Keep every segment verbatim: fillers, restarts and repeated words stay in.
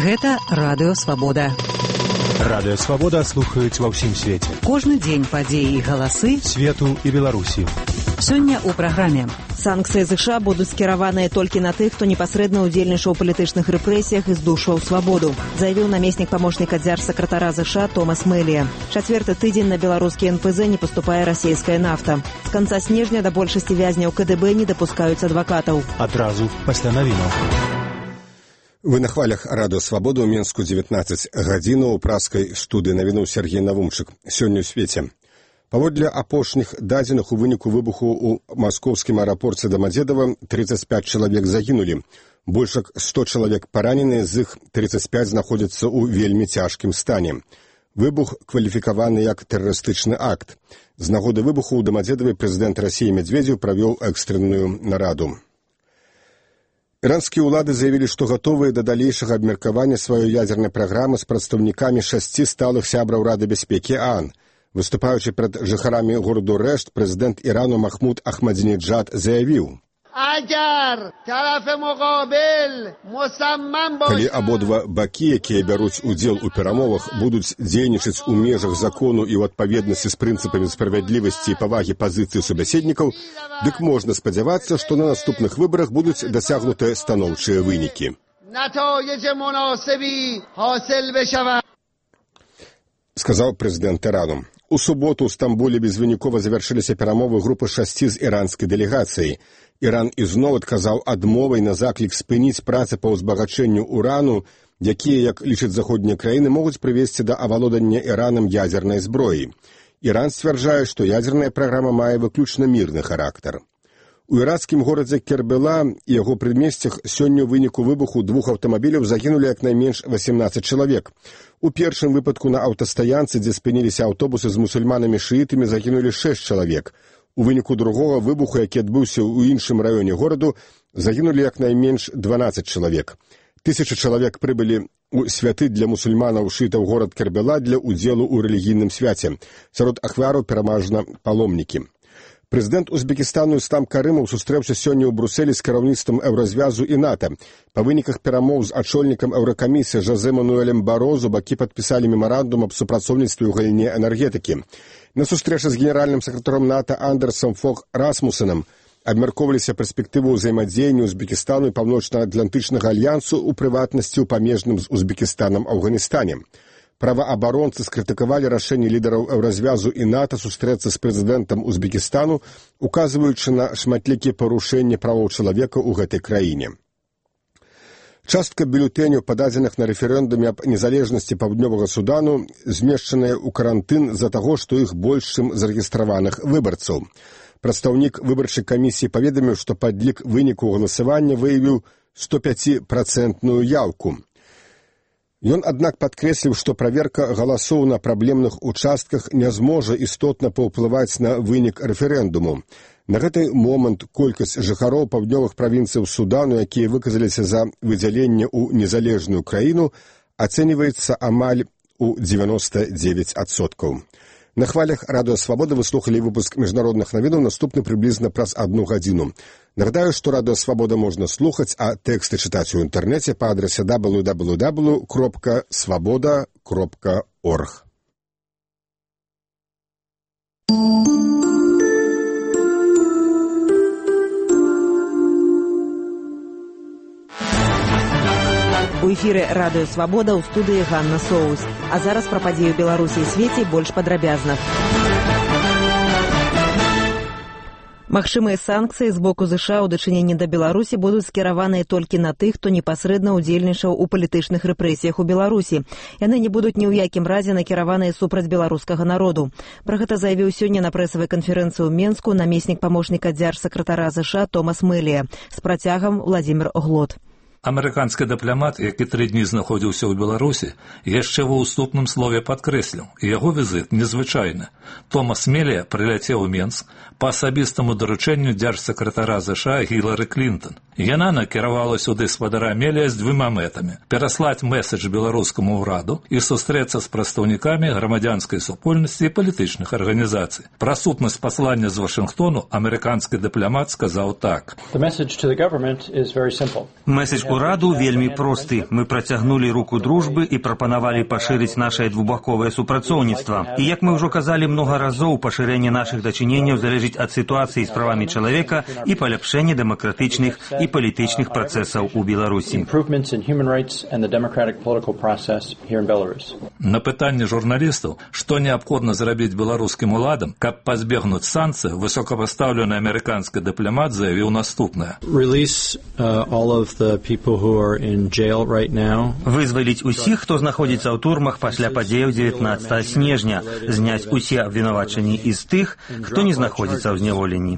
Гэта Радыё Свабода. Радыё Свабода слухаюць ва ўсім свеце. Кожны дзень падзеі і галасы свету і Беларусі. Сёння ў праграме. Санкцыі ЗША будуць скіраваныя толькі на тых, хто непасрэдна ўдзельнічаў у палітычных рэпрэсіях і здушваў свабоду, заявіў намеснік памочніка дзяржсакратара ЗША Томас Мэлія. Чацвёрты тыдзень на беларускі эн пэ зэ не паступае расійская нафта. З канца снежня да большасці вязняў ка дэ бэ не дапускаюць адвакатаў. Адразу пасля навінаў. Вы на хвалях Радыё Свабода ў Менску дзевятнаццаць гадзінаў у праскай студыі навінуў Сергей Навумчык. Сёння ў свеце. Паводле апошніх дадзеных у выніку выбуху ў маскоўскім аэрапорце Дамадзедава тридцать пять чалавек загінулі. Больш як сто чалавек параненыя, з іх тридцать пять знаходзяцца ў вельмі цяжкім стане. Выбух кваліфікаваны як тэрарыстычны акт. З нагоды выбуху ў Дамадзедаве прэзідэнт Расіі Медведзеў правёў экстранную нараду. Іранскія ўлады заявілі, што гатовыя да далейшага абмеркавання сваёй ядзернай праграмы з прадстаўнікамі шасці сталых сябраў Рады бяспекі ААН. Выступаючы перад жыхарамі гораду Рэшт, прэзідэнт Ірану Махмуд Ахмадзінеджад заявіў: калі абодва бакі, якія бяруць удзел у перамовах, будуць дзейнічаць у межах закону і ў адпаведнасці з прынцыпамі справядлівасці і павагі пазіцыі субяседнікаў, дык можна спадзявацца, што на наступных выбарах будуць дасягнутыя станоўчыя вынікі. Сказаў прэзідэнт Ірану. У суботу ў Стамбуле безвынікова завяршыліся перамовы групы шасці з іранскай дэлегацыяй. Іран ізноў адказаў адмовай на заклік спыніць працы па ўзбагачэнню урану, якія, як лічаць заходнія краіны, могуць прывесці да авалодання Іранам ядзернай зброі. Іран сцвярджае, што ядзерная праграма мае выключна мірны характар. У іракскім горадзе Кербела і яго прыдмесцях сёння ў выніку выбуху двух аўтамабіляў загінулі як найменш восемнадцать чалавек. У першым выпадку на аўтастаянцы, дзе спыніліся аўтобусы з мусульманамі-шыітамі, загінулі шэсць чалавек. У выніку другога выбуху, які адбыўся ў іншым раёне гораду, загінулі як найменш дванаццаць чалавек. Тысячы чалавек прыбылі ў святы для мусульманаў-шыітаў горад Кербела для ўдзелу ў рэлігійным свяце. Сярод ахвяраў пераважна паломнікі. Прэзідэнт Узбекістану Ислам Карымаў сустрэўся сёння ў Брусэлі з кіраўніцтвам Еўразвязу і НАТО. Па выніках перамоў з ачольнікам Еўракамісіі Жозе Мануэлем Барозу бакі падпісалі мемарандум аб супрацоўніцтве ў галіне энергетыкі. На сустрэчы з генеральным сакратаром НАТО Андерсом Фог Расмусенам абмяркоўваліся перспектывы ўзаемадзеяння Узбекістану і Паўночна-Атлантычнага альянсу, у прыватнасці ў памежным з Узбекістанам Афганістане. Праваабаронцы скрытыкавалі рашэнне лідараў Еўразвязу і НАТО сустрэцца з прэзідэнтам Узбекістану, указваючы на шматлікія парушэнні правоў чалавека ў гэтай краіне. Частка бюлетэняў, пададзеных на рэферэндуме аб незалежнасці Паўднёвага Судану, змешчаныя ў карантын з-за таго, што іх больш, чым зарэгістраваных выбарцаў. Прадстаўнік выбарчай камісіі паведаміў, што падлік выніку галасавання выявіў сто пяць працэнтную яўку. Ён, аднак, падкрэсліў, што праверка галасоў на праблемных участках не зможа істотна паўплываць на вынік рэферэндуму. На гэты момант колькасць жыхароў паўднёвых правінцыяў Судану, якія выказаліся за выдзяленне ў незалежную краіну, ацэньваецца амаль у дзевяноста дзевяць адсоткаў. На хвалях Радыё Свабода вы слухалі выпуск міжнародных навінаў, наступны прыблізна праз адну гадзіну. Нагадаю, што Радыё Свабода можна слухаць, а тэксты чытаць у інтэрнэце па адрасе дабл ю дабл ю дабл ю кропка свабода кропка орг. У эфіры Радыё Свабода, ў студыі Ганна Соус. А зараз пра падзею Беларусі і свеце больш падрабязна. Магчымыя санкцыі з боку ЗША ў дачыненні да Беларусі будуць скіраваныя толькі на тых, хто непасрэдна ўдзельнічаў у палітычных рэпрэсіях у Беларусі. Яны не будуць ні ў якім разе накіраваныя супраць беларускага народу. Пра гэта заявіў сёння на прэсавай канферэнцыі ў Менску намеснік памочніка дзяржсакратара ЗША Томас Мэлія з працягам Владзімір Глот. Амерыканскі дыпламат, які тры дні знаходзіўся ў Беларусі, яшчэ ва ўступным слове падкрэсліў, яго візіт незвычайны. Томас Мэлія прыляцеў у Менск па асабістаму даручэнню дзяржсакратара ЗША Гілары Клінтон. Яна накіравала сюды спадара Амелія з двума мэтамі: пераслаць месседж беларускаму ўраду і сустрэцца з прадстаўнікамі грамадзянскай супольнасці і палітычных арганізацый. Пра сутнасць паслання з Вашынгтону амерыканскі дыпламат сказаў так. Месседж ураду вельмі просты. Мы працягнулі руку дружбы і прапанавалі пашырыць нашае двухбаковае супрацоўніцтва. І, як мы ўжо казалі многа разоў, пашырэнне нашых дачыненняў залежыць ад сітуацыі з правамі чалавека і паляпшэння дэмакратычных і палітычных працэсаў у Беларусі. На пытанне журналістаў, што неабходна зрабіць беларускім уладам, каб пазбегнуць санкцый, высокапастаўлены амерыканскі дыпламат заявіў наступнае. Вызваліць усіх, хто знаходзіцца ў турмах пасля падзеяў дзевятнаццатага снежня, зняць усе абвінавачанні і з тых, хто не знаходзіцца ў зняволенні.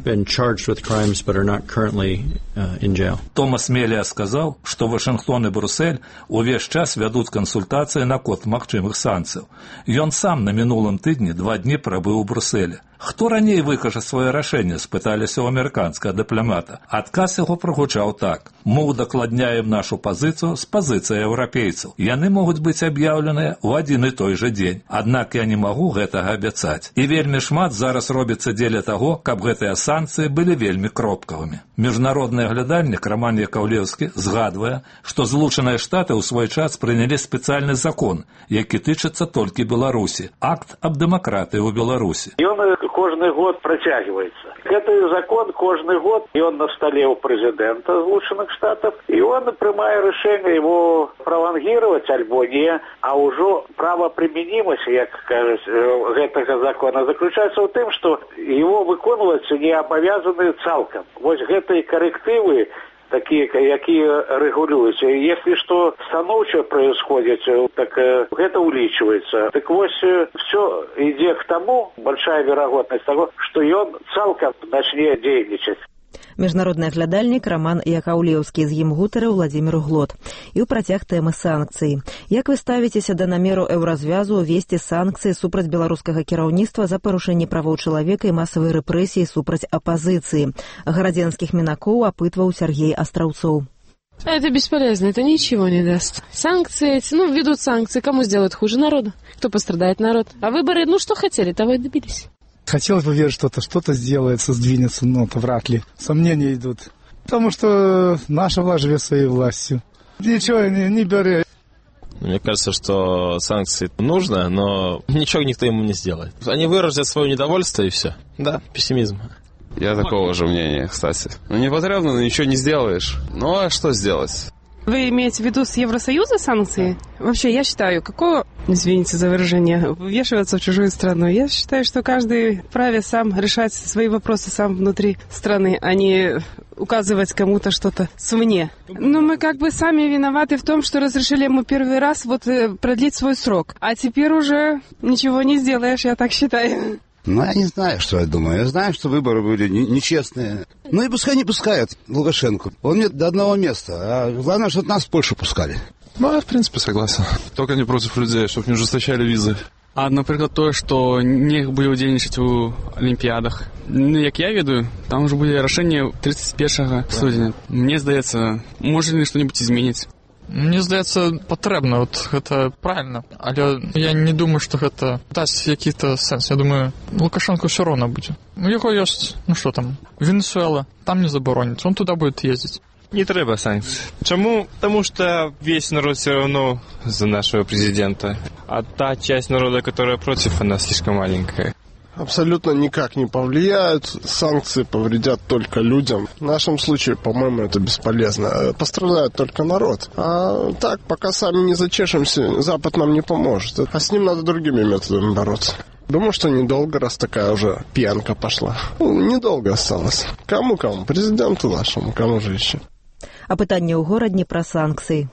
Томас Мелія сказаў, што Вашынгтон і Брюссель увесь час вядуць кансультацыі наконт магчымых санкцыяў. Ён сам на мінулым тыдні два дні прабыў у Брюсселі. Хто раней выкажа свае рашэнне, спыталіся ў амерыканскага дыпламата. Адказ яго прагучаў так: мы ўдакладняем нашу пазіцыю з пазіцыяй еўрапейцаў. Яны могуць быць аб'яўленыя ў адзін і той жа дзень. Аднак я не магу гэтага абяцаць. І вельмі шмат зараз робіцца дзеля таго, каб гэтыя санкцыі былі вельмі кропкавымі. Міжнародны аглядальнік Роман Якаўлеўскі згадвае, што Злучаныя Штаты ў свой час прынялі спецыяльны закон, які тычыцца толькі Беларусі. Акт аб дэмакратыі ў Беларусі. Кожны год працягваецца. Гэты закон кожны год, і он на столе у прэзідэнта Злучаных Штатаў, і он прымае рашэнне его пралонгировать альбо не, а ўжо правапрымянімасць, як кажуць, гэтага закона заключаецца ў тым, што его выконваецца не абавязаны цалкам. Вось гэтыя карэктывы, такие, какие регулируются. Если что становче происходит, так это увеличивается. Так вот, все идет к тому, большая вероятность того, что он цалком начнет деятельничать. Міжнародны аглядальнік Роман Якаўлеўскі, з ім гутарыў Владзімір Глот. І ў працяг тэмы санкцый. Як вы ставіцеся да намеру еўразвязу ўвесці санкцыі супраць беларускага кіраўніцтва за парушэнне правоў чалавека і масавай рэпрэсіі супраць апазіцыі? Гарадзенскіх мінакоў апытваў Сергей Астраўцоў. Это бесполезно, это ничего не даст. Санкции, ну, введут санкции, кому сделают хуже? Народу. Кто пострадает? Народ. А выборы, ну, что хотели, того и добились. Хотелось бы верить, что-то что-то сделается, сдвинется, но это вряд ли. Сомнения идут. Потому что наша власть живет своей властью. Ничего не, не бери. Мне кажется, что санкции нужно, но ничего никто ему не сделает. Они выразят свое недовольство и все. Да, пессимизм. Я такого же мнения, кстати. Ну, не потребно, но ничего не сделаешь. Ну, а что сделать? Вы имеете в виду с Евросоюза санкции? Вообще, я считаю, какое, извините за выражение, ввешиваться в чужую страну. Я считаю, что каждый вправе сам решать свои вопросы сам внутри страны, а не указывать кому-то что-то свне. Но мы как бы сами виноваты в том, что разрешили ему первый раз вот продлить свой срок. А теперь уже ничего не сделаешь, я так считаю. Ну, я не знаю, что я думаю. Я знаю, что выборы были нечестные. Ну и пускай не пускают Лукашенко. Он нет до одного места. А главное, чтобы нас в Польшу пускали. Ну, я, в принципе, согласен. Только не против людей, чтобы не ужесточали визы. А, наприклад, то, що не буде удільничати у Олімпіадах. Ну, як я ведаю, там вже буде рішення тридцять першого студня. Мені здається, може ли щось зміниться. Мне здаецца, патрэбна, вот гэта правильно. Але я не думаю, што гэта дасць які-то сэнс. Я думаю, Лукашенко ўсё роўна будзе. У яго ёсць, ну што там, Венесуэла, там не забароніць, он туда будет ездить. Не трэба санкций. Чему? Потому что весь народ все равно за нашего президента. А та часть народа, которая против, она слишком маленькая. Абсолютно никак не повлияют. Санкции повредят только людям. В нашем случае, по-моему, это бесполезно. Пострадает только народ. А так, пока сами не зачешемся, Запад нам не поможет. А с ним надо другими методами бороться. Думаю, что недолго, раз такая уже пьянка пошла. Ну, недолго осталось. Кому-кому? Президенту нашему, кому же еще? А пытанне ў горадні пра санкцыі.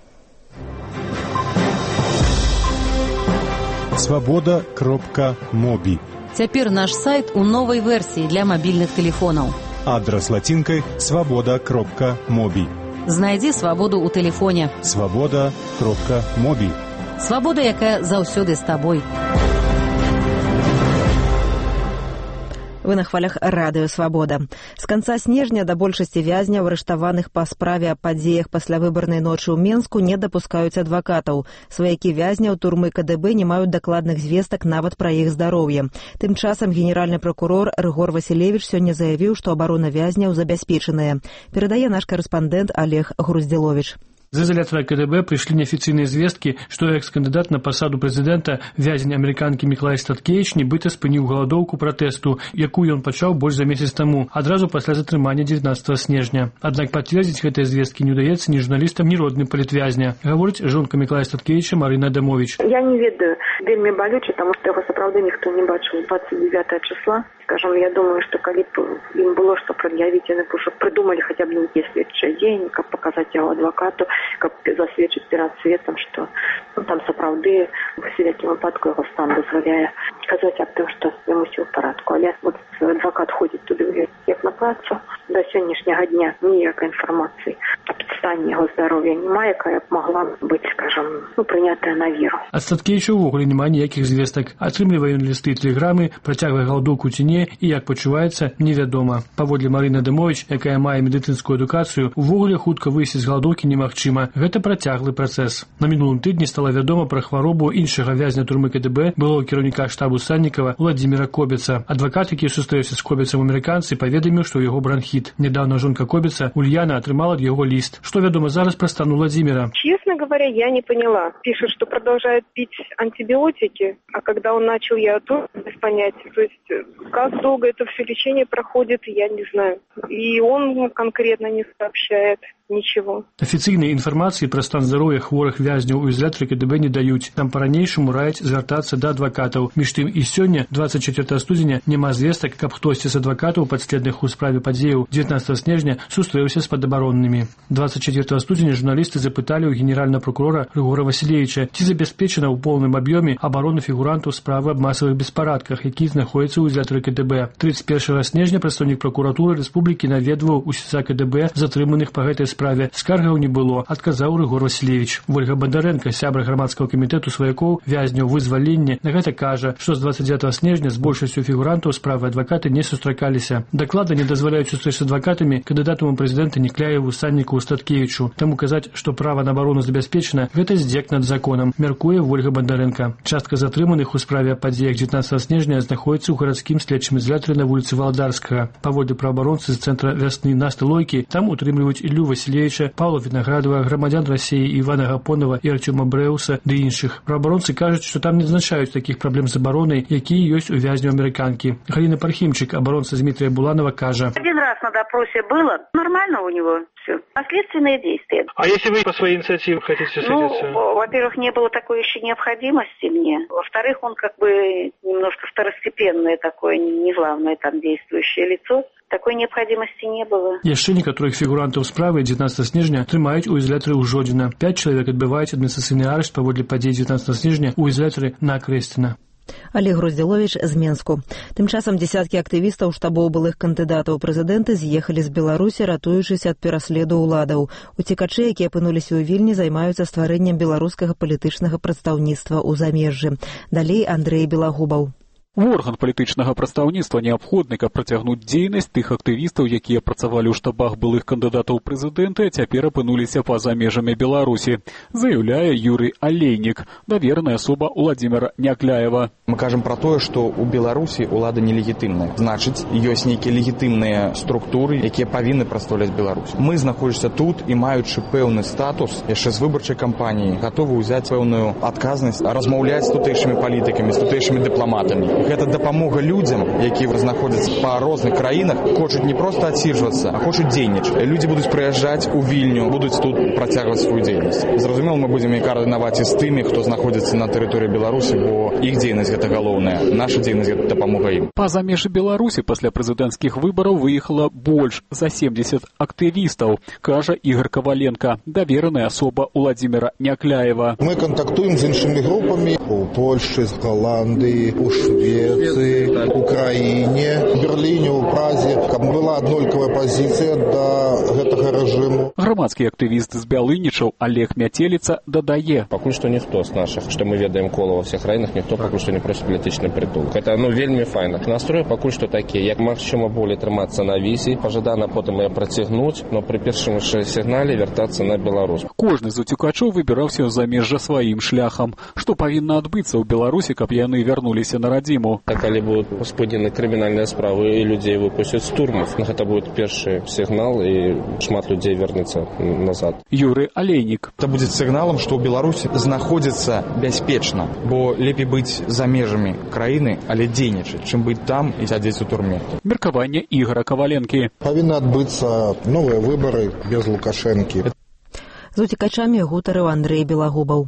Свабода кропка моби. Цяпер наш сайт у новай версіі для мабільных тэлефонаў. Адрас лацінкай свабода кропка моби. Знайдзі свабоду ў тэлефоне. Свабода кропка моби. Свабода, якая заўсёды з табой. Вы на хвалях радыё «Свабода». З канца снежня да большасці вязняў, арыштаваных па справе аб падзеях паслявыбарнай ночы ў Менску, не дапускаюць адвакатаў. Сваякі вязняў турмы КДБ не маюць дакладных звестак нават пра іх здароўе. Тым часам генеральны прокурор Рыгор Васілевіч сёння заявіў, што абарона вязняў забяспечаная. Перадае наш карэспандэнт Олег Груздзіловіч. З изолятора КДБ пришли неофициальные известки, что экс-кандидат на посаду президента, вязень американки Миколай Статкевич, нібито спыніў галадоўку протесту, якую он пачаў больш за месяц тому, адразу пасля затрымання дзевятнадцатага снежня. Аднак пацвердзіць гэтыя звесткі не удаецца ні журналістам, ні родным палітвязня, гаворыць жонка Миколая Статкевича Марина Адамович. Я не ведаю, вельмі балюча, таму што яго сапраўды ніхто не бачыў двадцать девятого числа. Скажем, я думаю, что калі б им было что предъявить, они бы уже придумали хотя бы некий следующий день, как показать его адвокату, как засведчыць перед светом, что ну, там сапраўды в всякім выпадку его стан дазваляе казаць аб тым, што яму ўсё ў парадку. Але вот адвокат ходит туды як на працу, до сённяшняга дня ніякай інфармацыі аб стане яго здароўя няма, якая б могла быць, скажем, ну, прынятая на веру. Ад Статкевіча ўвогуле няма ніякіх звестак. Атрымлівае ён лісты і тэлеграмы, працягвае галадоўку ці не, і як пачуваецца, невядома. Паводле Марыны Адамович, якая мае медыцынскую адукацыю, увогуле хутка выйсці з галадоўкі немагчыма. Гэта працяглы працэс. На мінулым тыдні стала вядома пра хваробу іншага вязня турмы КДБ, былого кіраўніка штабу Саннікава Владзіміра Кобеца. Адвакат, які сустрэўся з Кобецам у амерыканцы, паведаміў, што ў яго бронхіт. Недавно жонка Кобеца, Ульяна, атрымала ад яго ліст. Што вядома зараз пра стан Владзіміра? Честно говоря, я не поняла. Пишут, что продолжает пить антибиотики, а когда он начал, я тоже без понятия. То есть, как долго это все лечение проходит, я не знаю. И он конкретно не сообщает ничего. Афіцыйнай інфармацыі пра стан здароўя хворых вязняў у ізалятары КДБ не даюць. Там па-ранейшаму раяць звяртацца да адвакатаў. Між тым і сёння, двадцать четвёртого студзеня, няма звестак, каб хтосьці з адвакатаў, падследных у справе падзеяў дзевятнадцатого снежня, сустрэўся з падабароннымі. двадцать четвёртого студзеня журналісты запыталі ў генеральнага прокурора Рыгора Васілевіча, ці забяспечана ў поўным аб'ёме абарона фігурантаў справы аб масавых беспарадках, які знаходзяцца ў ізалятары КДБ. тридцать первого снежня прадстаўнік прокуратуры рэспублікі наведваў у СІЗА КДБ затрыманых па гэтай справе. Скаргаў не было, адказаў Рыгор Васілевіч. Ольга Бондаренко, сябра грамадскага камітэту сваякоў вязняў вызвалення, на гэта кажа, што з двадцать девятого снежня з большасцю фігурантаў справы адвакаты не сустракаліся. Даклады не дазваляюць сустрэч з адвакатамі кандыдатам у прэзідэнта Никляеву, Санніку, Статкевічу. Таму казаць, што права на абарону забяспечана, гэта здзек над законам, мяркуе Ольга Бондаренко. Частка затрыманых у справе аб падзеях дзевятнадцатого снежня знаходзіцца ў гарадскім следчым ізалятары на вуліцы Валадарскага. Паводле праабаронцы з цэнтра вясны Насты Лойкі, там утрымліваюць Іллю Васілевіча, Павла Вінаградова, грамадзян Расіі Івана Гапонова і Артёма Брэуса ды іншых. Праабаронцы кажуць, што там не адзначаюць такіх праблем з абаронай, якія ёсць у вязню амерыканкі. Галіна Пархімчык, абаронца Дмітрия Буланова, кажа. Один раз на допросе было, нормально у него все. Последственные действия. А если вы по своей инициативе хотите садиться? Ну, во-первых, не было такой еще необходимости мне. Во-вторых, он как бы немножко второстепенное такое, не главное там действующее лицо. Такой необходимости не было. Яшчэ некаторых фігурантаў справы дзевятнадцатого снежня трымаюць у ізалятары ў Жодзіна. Пяць чалавек адбываюць адміністрацыйны арышт паводле падзей дзевятнадцатого снежня ў ізалятары на Акрэсціна. Олег Груздзіловіч з Менску. Тым часам дзесяткі актывістаў штабоў былых кандыдатаў у прэзідэнты з'ехалі з Беларусі, ратуючыся ад пераследу ўладаў. Уцекачы, якія апынуліся ў Вільні, займаюцца стварэннем беларускага палітычнага прадстаўніцтва ў замежжы. Далей Андрэй Белагубаў. Орган палітычнага прадстаўніцтва неабходны, каб працягнуць дзейнасць тых актывістаў, якія працавалі ў штабах былых кандыдатаў у прэзідэнты, а цяпер апынуліся па-за межамі Беларусі, заяўляе Юрый Алейнік, давераная асоба Владзіміра Някляева. Мы кажам пра тое, што ў Беларусі ўлада нелегітымная. Значыць, ёсць нейкія легітымныя структуры, якія павінны прадстаўляць Беларусь. Мы, знаходзячыся тут і маючы пэўны статус яшчэ з выбарчай кампаніі, гатовы ўзяць пэўную адказнасць, размаўляць з тутэйшымі палітыкамі, з тутэйшымі дыпламатамі. Гэта дапамога людзям, якія знаходзяцца па розных краінах, хочуць не проста адсіджвацца, а хочуць дзейнічаць. Людзі будуць прыязджаць у Вільню, будуць тут працягваць сваю дзейнасць. Зразумела, мы будзем і каардынаваць і з тымі, хто знаходзіцца на тэрыторыі Беларусі, бо іх дзейнасць гэта галоўная. Наша дзейнасць гэта дапамога ім. Па-за межы Беларусі пасля прэзідэнцкіх выбараў выехала больш за семьдесят актывістаў, кажа Ігор Каваленко, давераная асоба Владзіміра Някляева. Мы кантактуем з іншымі групамі у Польшчы, з Голландыі, у Швецыі, Украіне. Берліне, у Празе, каб была аднолькавая пазіцыя да гэтага рэжыму. Грамадскі актывіст з Бялынічаў Олег Мятеліца дадае. Пакуль што ніхто з нашых, што мы ведаем кола ва ўсіх краінах, ніхто пакуль што не просіць палітычны прытулак. Гэта ну вельмі файна. Настроі пакуль што такія, як магчыма болей трымацца на візе, пажадана потым яе працягнуць, но пры першым сігнале вяртацца на Беларусь. Кожны з уцекачоў выбіраўся ў замежжа сваім шляхам. Што павінна адбыцца ў Беларусі, каб яны вярнуліся на радзіму? Калі будуць успаднены крымінальныя справы і людзей выпусцяць з турмаў, гэта будзе першы сігнал і шмат людзей вернецца назад. Юрый Олейнік. Это будет сигналом, что Беларусь знаходится бяспечна, бо лепей быть за межами краины, але дзейнічаць, чым быть там и сядзець у турме. Меркаванне Ігора Каваленкі. Павінны адбыцца новыя выборы без Лукашэнкі. З уцекачамі гутарыў Андрэй Белагубаў.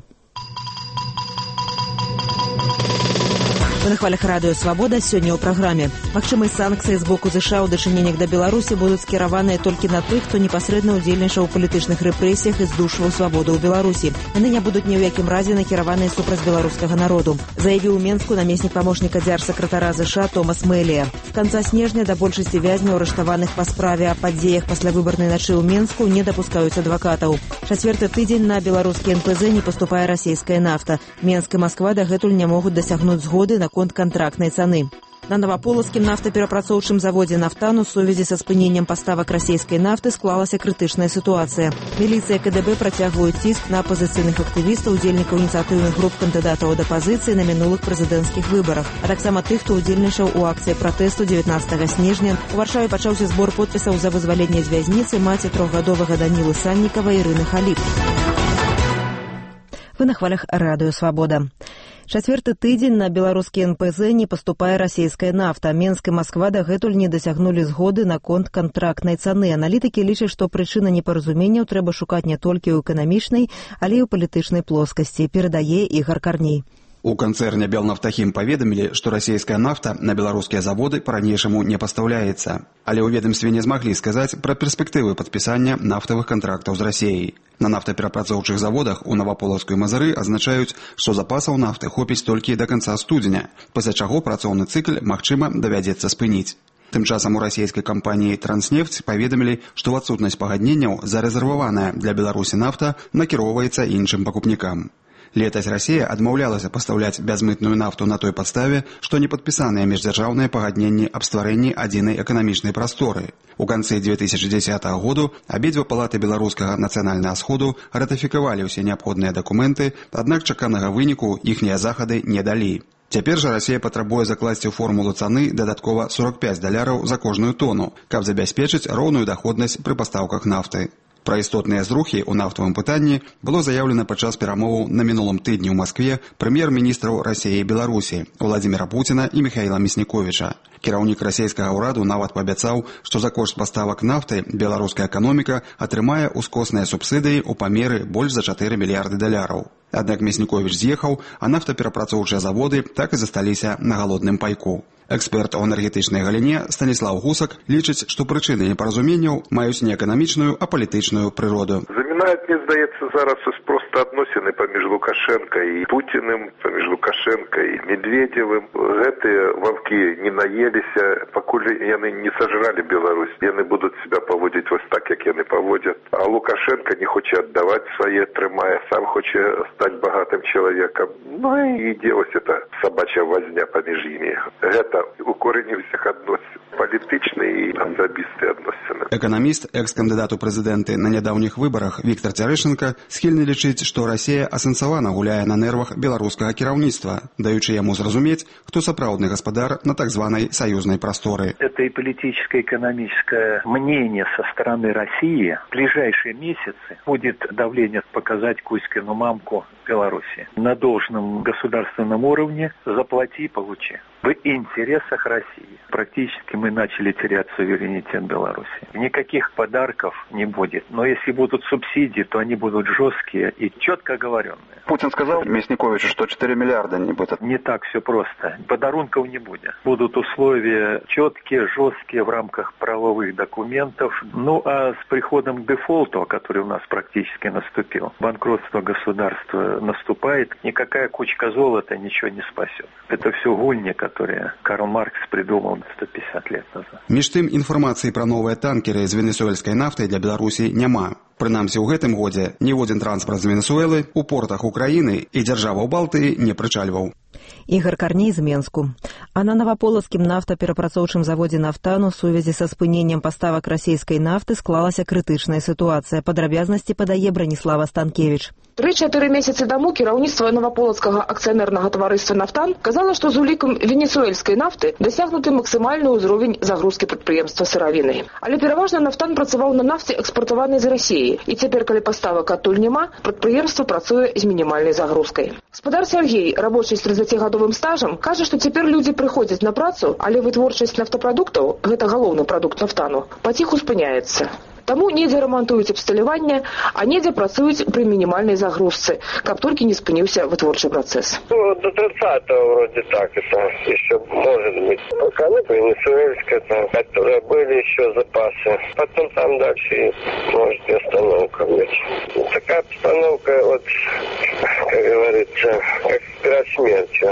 Вы на хвалях радыё «Свабода» сёння ў праграме. Магчымыя санкцыі з боку ЗША ў дачыненнях да Беларусі будуць скіраваныя толькі на тых, хто непасрэдна ўдзельнічаў у палітычных рэпрэсіях і здушваў свабоду ў Беларусі. Яны не будуць ні ў якім разе накіраваныя супраць беларускага народу, заявіў у Менску намеснік памочніка дзяржсакратара ЗША Томас Мэлія. З канца снежня да большасці вязняў, арыштаваных па справе о падзеях паслявыбарнай начы ў Менску, не дапускаюць адвакатаў. Чацвёрты тыдзень на беларускі эн пэ зэ не паступае расійская нафта. Менск і Масква дагэтуль не могуць дасягнуць згоды на конт контрактнай цаны. На Новополоцкім нафтаперапрацоўчым заводзе «Нафтан» у сувязі са спыненнем паставак расійскай нафты склалася крытычная сітуацыя. Міліцыя ка дэ бэ працягваюць ціск на апазіцыйных актывістаў, удзельнікаў ініцыятыўных груп кандыдатаў ад апазіцыі на мінулых прэзідэнцкіх выбарах, а таксама тых, хто удзельнічаў у акцыі пратэсту дзевятнаццатага снежня. У Варшаве пачаўся збор подпісаў за вызваленне з вязніцы маці трохгадовага Данілы Саннікава Ірыны Халіп. Вы на хвалях радыё «Свабода». Чацвёрты тыдзень на беларускі эн пэ зэ не паступае расійская нафта. Менск і Масква дагэтуль не дасягнулі згоды на конт кантрактнай цаны. Аналітыкі лічаць, што прычына непаразуменняў трэба шукаць не толькі ў эканамічнай, але і ў палітычнай плоскасці, перадае Ігар Карней. У канцэрне «Белнафтахім» паведамілі, што расійская нафта на беларускія заводы па-ранейшаму не пастаўляецца. Але ў ведамстве не змаглі сказаць пра перспектывы падпісання нафтавых кантрактаў з Расіяй. На нафтаперапрацоўчых заводах у Новополоцку і Мазыры азначаюць, што запасаў нафты хопіць толькі да канца студзеня, пасля чаго працоўны цыкл, магчыма, давядзецца спыніць. Тым часам у расійскай кампаніі «Транснефть» паведамілі, што ў адсутнасць пагадненняў зарэзерваваная для Беларусі нафта накіроўваецца іншым пакупнікам. Летась Расія адмаўлялася пастаўляць бязмытную нафту на той падставе, што не падпісаныя міждзяржаўныя пагадненні аб стварэнні адзінай эканамічнай прасторы. У канцы дзве тысячы дзесятага году абедзве палаты беларускага нацыянальнага сходу ратыфікавалі ўсе неабходныя дакументы, аднак чаканага выніку іхнія захады не далі. Цяпер жа Расія патрабуе закласці ў формулу цаны дадаткова сорок пяць даляраў за кожную тону, каб забяспечыць роўную даходнасць пры пастаўках нафты. Пра істотныя зрухі ў нафтавым пытанні было заяўлена падчас перамоваў на мінулым тыдні ў Маскве прэм'ер-міністраў Расіі і Беларусі Владзіміра Пуціна і Міхаіла Мясніковіча. Кіраўнік расійскага ўраду нават паабяцаў, што за кошт паставак нафты беларуская эканоміка атрымае ускосныя субсідыі ў памеры больш за чатыры мільярды даляраў. Аднак Мясніковіч з'ехаў, а нафтаперапрацоўчыя заводы так і засталіся на галодным пайку. Эксперт у энергетычнай галіне Станіслав Гусак лічыць, што прычыны непаразуменняў маюць не эканамічную, а палітычную прыроду. Замінаюць, мне здаецца, зараз проста адносіны паміж Лукашенко і Пуціным, паміж Лукашенко і Медведевым. Гэтыя ваўкі не наеліся, пакуль яны не сажралі Беларусь. Яны будуць себя паводзіць вось так, як яны паводзяць. А Лукашенко не хоче аддаваць свае, трымае, сам хоче стаць багатым чалавекам. Ну і ідзе вось эта сабачая возня паміж імі. Гэта укорені ўсіх адносін, палітычныя і асабістыя адносіны. Эканаміст, экс-кандыдат у прэзідэнты на нядаўніх выбарах Віктор Цярэшенка схільны лічыць, што Расія асэнсавана гуляе на нервах беларускага кіраўніцтва, даючы яму зразумець, хто сапраўдны гаспадар на так званай союзной просторе. Это и политическое, экономическое мнение со стороны России в ближайшие месяцы будет давление показать Кузькину мамку Беларуси. На должном государственном уровне заплати и получи. В интересах России. Практически мы начали терять суверенитет Беларуси. Никаких подарков не будет. Но если будут субсидии, то они будут жесткие и четко оговоренные. Путин сказал Мясниковичу, что четыре миллиарда не будет. Не так все просто. Подарунков не будет. Будут условия четкие, жесткие в рамках правовых документов. Ну а с приходом к дефолту, который у нас практически наступил, банкротство государства наступает, никакая кучка золота ничего не спасет. Это все гульни, которые Карл Маркс придумал сто пятьдесят лет назад. Між тым, інфармацыі пра новыя танкеры з венесуэльскай нафтай для Беларусі няма. Прынамсі, ў гэтым годзе ніводзін транспарт з Венесуэлы у портах Украіны і дзяржаваў Балтыі не прычальваў. Ігор Карней з Менску. А на Новополоцкім нафтаперапрацоўчым заводзе «Нафтан» у сувязі са спыненнем паставак расійскай нафты склалася крытычная сітуацыя. Падрабязнасці падае Браніслава Станкевіч. Тры-чатыры месяцы таму кіраўніцтва Новополоцкага акцыянернага таварыства «Нафтан» казала, што з улікам венесуэльскай нафты дасягнуты максімальны ўзровень загрузкі прадпрыемства сыравінай. Але пераважна «Нафтан» працаваў на нафце, экспартаванай з Расіі. І цяпер, калі паставак адтуль няма, прадпрыемства працуе з мінімальнай загрузкай. Гаспадар Сергей, рабочий з трыццацігадовым стажам, кажа, што цяпер людзі прыходзяць на працу, але вытворчасць нафтапрадуктаў, гэта галоўны прадукт «Нафтану», паціху спыняецца. Таму недзе рамантуюць абсталяванне, а недзе працуюць пры мінімальнай загрузцы, каб толькі не спыніўся вытворчы працэс. Ну, до тридцатого вроде так, это еще может быть. Пока не Венесуэльская, там, которые были еще запасы. Потом там дальше может и остановка быть. Такая обстановка, вот, как говорится, как перед смертью.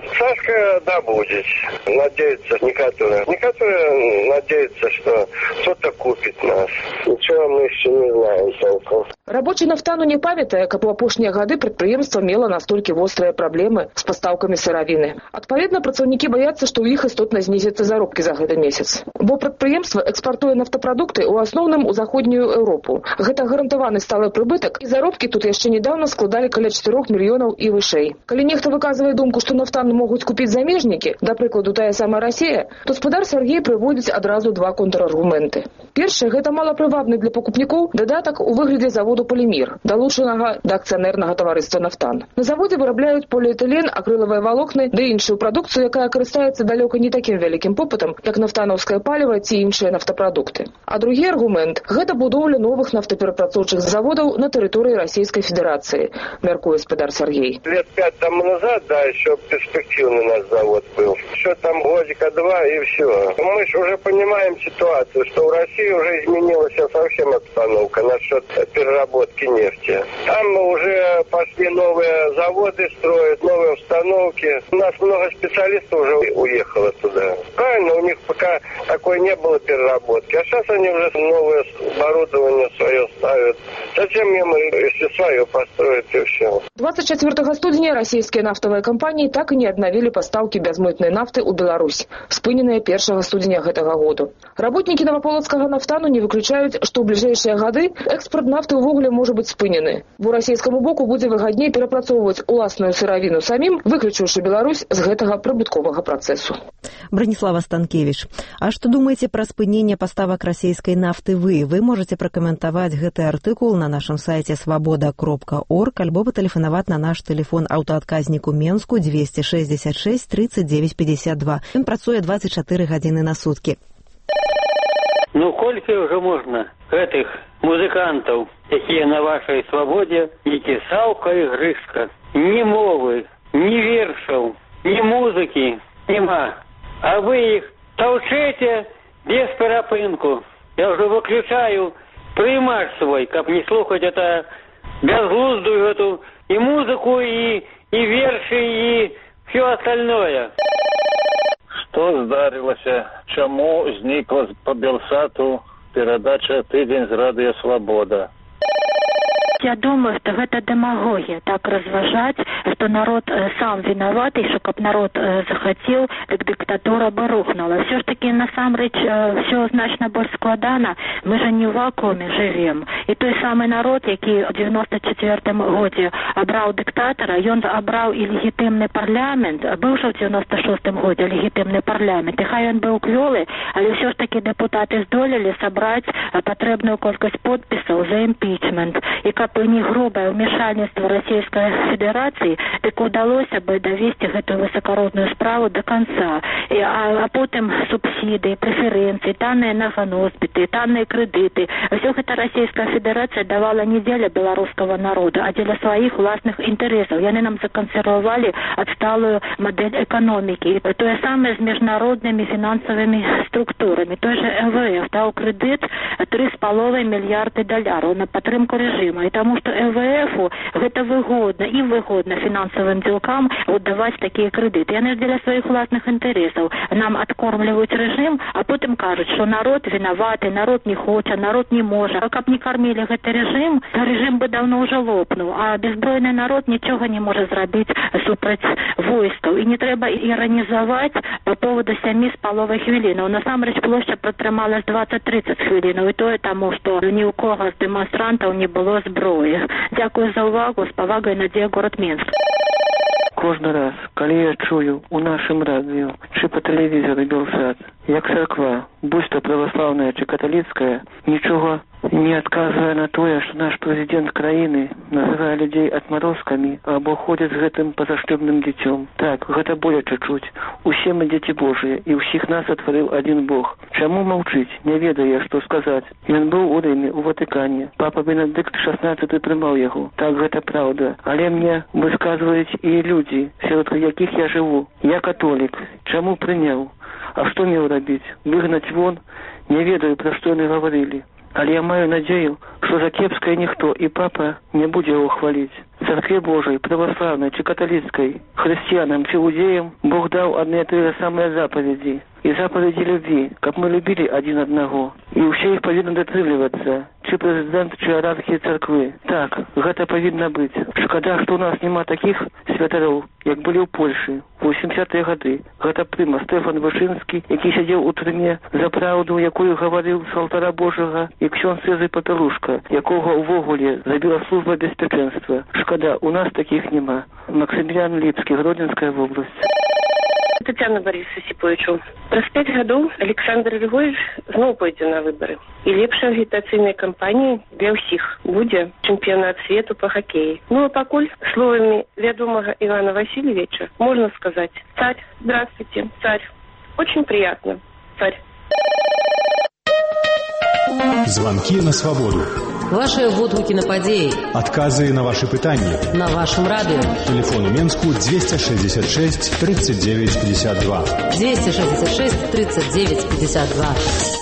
Сашка добудет. Надеются некоторые. Некоторые надеются, что кто-то купит нас. Ничего мы еще не знаем толком. Рабочий «Нафтану» не памятае, каб у апошнія гады прадпрыемства мела настолькі вострыя праблемы з пастаўкамі сыравіны. Адпаведна, працаўнікі баяцца, што ў іх істотна знізяцца заробкі за гэты месяц. Бо прадпрыемства экспартуе нафтапрадукты ў асноўным у заходнюю Еўропу. Гэта гарантаваны сталы прыбытак, і заробкі тут яшчэ недавно складалі каля чатырох мільёнаў і вышэй. Калі нехта выказвае думку, што «Нафтан» могуць купіць замежнікі, да прыкладу тая самая Расія, то гаспадар Сергей прыводзіць адразу два контраргументы. Першы – гэта малапрывабны для пакупнікоў дадатак у выглядзе заводу «Полімір», далучанага да акцыянернага таварыства «Нафтан». На заводзе вырабляюць поліэтылен, акрылавыя валокны ды іншую прадукцыю, якая карыстаецца далёка не такім вялікім попытам, як нафтанаўскае паліва ці іншыя нафтапрадукты. А другі аргумент – гэта будоўля новых нафтаперапрацоўчых заводаў на тэрыторыі Расійскай Федэрацыі, мяркуе гаспадар Сергей. Лет пять тому назад, да, еще перспективный наш завод был. Еще там годика два и все. Мы же уже понимаем ситуацию, что в России уже изменилась совсем обстановка насчет переработки нефти. Там уже пошли новые заводы строят, новые установки. У нас много специалистов уже уехало туда. Правильно, у них пока такой не было переработки. А сейчас они уже новое оборудование свое ставят. Зачем им, если свое построить и все? двадцать четвёртага студзеня расійскія нафтавыя кампаніі так і не аднавілі пастаўкі бязмытнай нафты ў Беларусь, спыненыя першага студзеня гэтага году. Работнікі Новополоцкага «Нафтану» не выключаюць, што ў бліжэйшыя гады экспорт нафты ўвогуле можа быць спынены. Бо расійскаму боку будзе выгадней перапрацоўваць уласную сыравіну самім, выключыўшы Беларусь з гэтага прыбытковага працэсу. Браніслава Станкевіч. А што думаеце пра спыненне паставак расійскай нафты вы? Вы можаце пракаментаваць гэты артыкул на нашым сайце свабода кропка орг альбо патэлефанаваць на наш тэлефон аўтаадказніку Менску двести шестьдесят шесть тридцать девять пятьдесят два. Ён працуе двадцать чатыры гадзіны на суткі. Ну, колькі ўжо можна гэтых музыкантаў, якія на вашай свабодзе, які Саўка і Грышка. Ні мовы, ні вершаў, ні музыкі няма. А вы іх таўчэце без перапынку. Я ўжо выключаю прымач свой, каб не слухаць это безглуздую эту і музыку, і, і вершы, і все остальное. Што здарылася? Чаму знікла па Белсату перадача «Тыдзень з радыё Свабода»? Я думаю, что это демагогия, так разважать, что народ э, сам виноват, и что как народ э, захотел, так диктатура бы рухнула. Все ж таки, насамрэч, э, все значно больше складано, мы же не в вакууме живем. И той самый народ, який в девяносто четвёртым году обрал диктатора, он обрал и легитимный парламент, был же в девяносто шестом году легитимный парламент, и хай он был квёлый, але все ж таки депутаты здолели собрать потребную колькость подписов за импичмент. И как бы не грубое вмешательство Российской Федерации, так удалось бы довести эту высокородную справу до конца. И, а, а потом субсидии, преференции, танные нафоноспиты, танные кредиты. Все это Российская Федерация давала не для белорусского народа, а для своих властных интересов. И они нам законсервовали отсталую модель экономики. То же самое с международными финансовыми структурами. Той же эм вэ эф дал кредит три с половиной миллиарда долларов на подтримку режима. И тому, что эм вэ эфу это выгодно и выгодно финансовым делкам отдавать такие кредиты. И они для своих властных интересов нам откормливают режим, а потом кажут, что народ виноватый, народ не хочет, народ не может. А как не кормили этот режим, то режим бы давно уже лопнул. А беззбройный народ ничего не может сделать супроть войсков. И не треба иронизовать по поводу семи с половой хвилин. Насамрэч площа протрималась двадцать-тридцать хвилин. І то тому, що ні у кого з демонстрантів не було зброї. Дякую за увагу. З повагою, Надія, город Мінськ. Кожен раз, коли я чую у нашому радіо чи по телевізору Белсат, як церква, будь то православна чи католицька, нічого не отказывая на то, что наш президент краины, называя людей отморозками, або ходит с этим позашлюбным детем. Так, это более чуть-чуть. Усе мы дети Божии, и всех нас отворил один Бог. Чему молчить, не ведая, что сказать? И он был у Риме, у Ватикане. Папа Бенедикт шестнадцатый примал его. Так, это правда. Але мне высказывают и люди, среди яких я живу. Я католик. Чему принял? А что мне робить? Выгнать вон? Не ведаю, про что они говорили. Але я маю надею, что за кепское никто и папа не будет его хвалить. Церкви Божией, православной чи католицкой, христианам чи иудеям Бог дал одни и те же самые заповеди. И заповеди любви, как мы любили один одного. И все их повинны дотримливаться, чи президент, чи иерархии церкви. Так, это повинно быть. Шкода, что у нас нема таких святаров, як были в Польше в восьмидесятые годы. Это прима Стефан Вышинский, який сидел у тюрьме за правду, якую говорил с алтара Божьего, и ксьон Цезарь Попелушка, якого увогуле забила служба безпеченства. Шкода, у нас таких нема. Максимилиан Липский, Гродненская область. Татьяна Борисовна Сиповичу. Праз пять гадоў Александр Григорьевич зноў пойдзе на выборы. І лепшай агітацыйнай кампаніі для ўсіх будзе чэмпіянат свету по хоккею. Ну а пакуль словамі вядомага Ивана Васильевича можно сказать: царь, здравствуйте, царь. Очень приятно, царь. Звонки на свободу. Ваши водгукі на падзеі. Адказы на ваши пытанні. На вашем радио. Телефон у Менску двести шестьдесят шесть тридцать девять пятьдесят два. двести шестьдесят шесть тридцать девять пятьдесят два.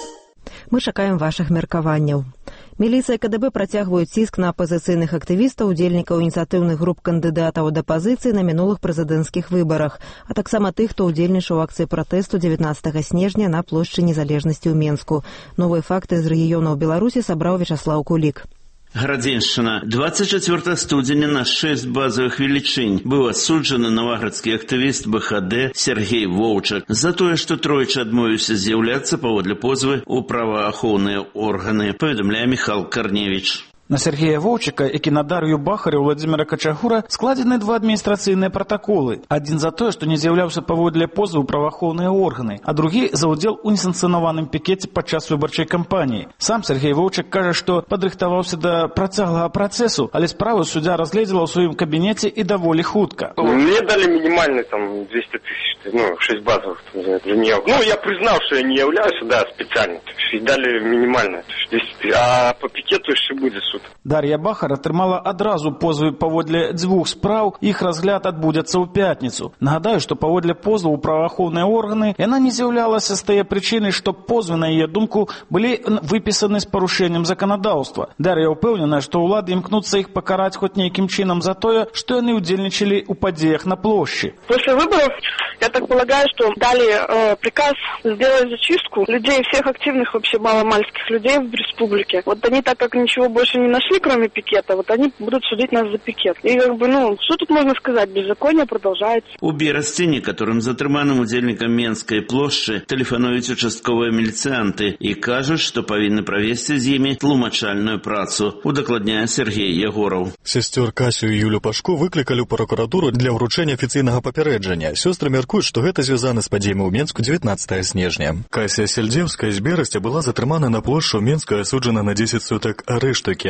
Мы чакаем ваших меркаванняў. Міліцыя КДБ працягваюць ціск на апазіцыйных актывістаў, удзельнікаў ініцыятыўных груп кандыдатаў да апазіцыі на мінулых прэзідэнцкіх выбарах, а таксама тых, хто ўдзельнічаў у акцыі пратэсту дзевятнаццатага снежня на плошчы незалежнасці ў Менску. Новыя факты з рэгіёнаў Беларусі сабраў Вячаслаў Кулік. Градзеншчына. двадцать четвёртого студзеня на шесть базовых велічынь быў асуджаны наваградскі актывіст бэ ха дэ Сергей Воўчак за тое, што тройчы адмовіўся з'яўляцца паводле позвы ў праваахоўныя органы, паведамляе Михал Карневіч. На Сергея Воўчака і кінадар'ю Бахаря Владзіміра Качагура складзены два адміністрацыйныя пратаколы. Адзін за тое, што не з'яўляўся паводле позву праваахоўныя органы, а другі за ўдзел у несанкцыянаваным пікеце падчас выбарчай кампаніі. Сам Сергей Воўчак кажа, што падрыхтаваўся да працяглага працэсу, але справу суддзя разгледзела ў сваім кабінеце і даволі хутка. Мне дали минимальный там двести тысяч, ну, шесть базовых. Для нее. Ну, я признал, что я не являюсь, да, специально. И дали минимально, десять тысяч. А по пикету еще будет суд. Дар'я Бахар атрымала адразу позвы паводле дзвюх спраў, іх разгляд адбудзецца ў пятніцу. Нагадаю, што паводле позву ў праваахоўныя органы яна не з'яўлялася з тае прычыны, што позвы, на яе думку, былі выпісаны з парушэннем заканадаўства. Дар'я ўпэўнена, што ўлады імкнуцца іх пакараць хоць нейкім чынам за тое, што яны ўдзельнічалі ў падзеях на плошчы. После выборов, я так полагаю, что дали э, приказ сделать зачистку людей, всех активных вообще маломальских людей в республике. Вот они, так как ничего больше не нашли, кроме пикета, вот они будут судить нас за пикет. И как бы, ну, что тут можно сказать? Беззаконие продолжается. У Берасці некаторым затрыманым удзельнікам Менскай плошчы тэлефануюць участковыя міліцыянты і кажуць, што павінны правесці з імі тлумачальную працу, удакладняе Сергей Ягораў. Сестер Касю і Юлю Пашко выклікалі ў пракуратуру для ўручэння афіцыйнага папярэджання. Сёстры мяркуюць, што гэта звязана з падзеямі ў Менску дзевятнаццатага снежня. Кася Сельдзеўская з Берасця была затрымана на плошчу Менска, асуджана на десять сутак арышту, які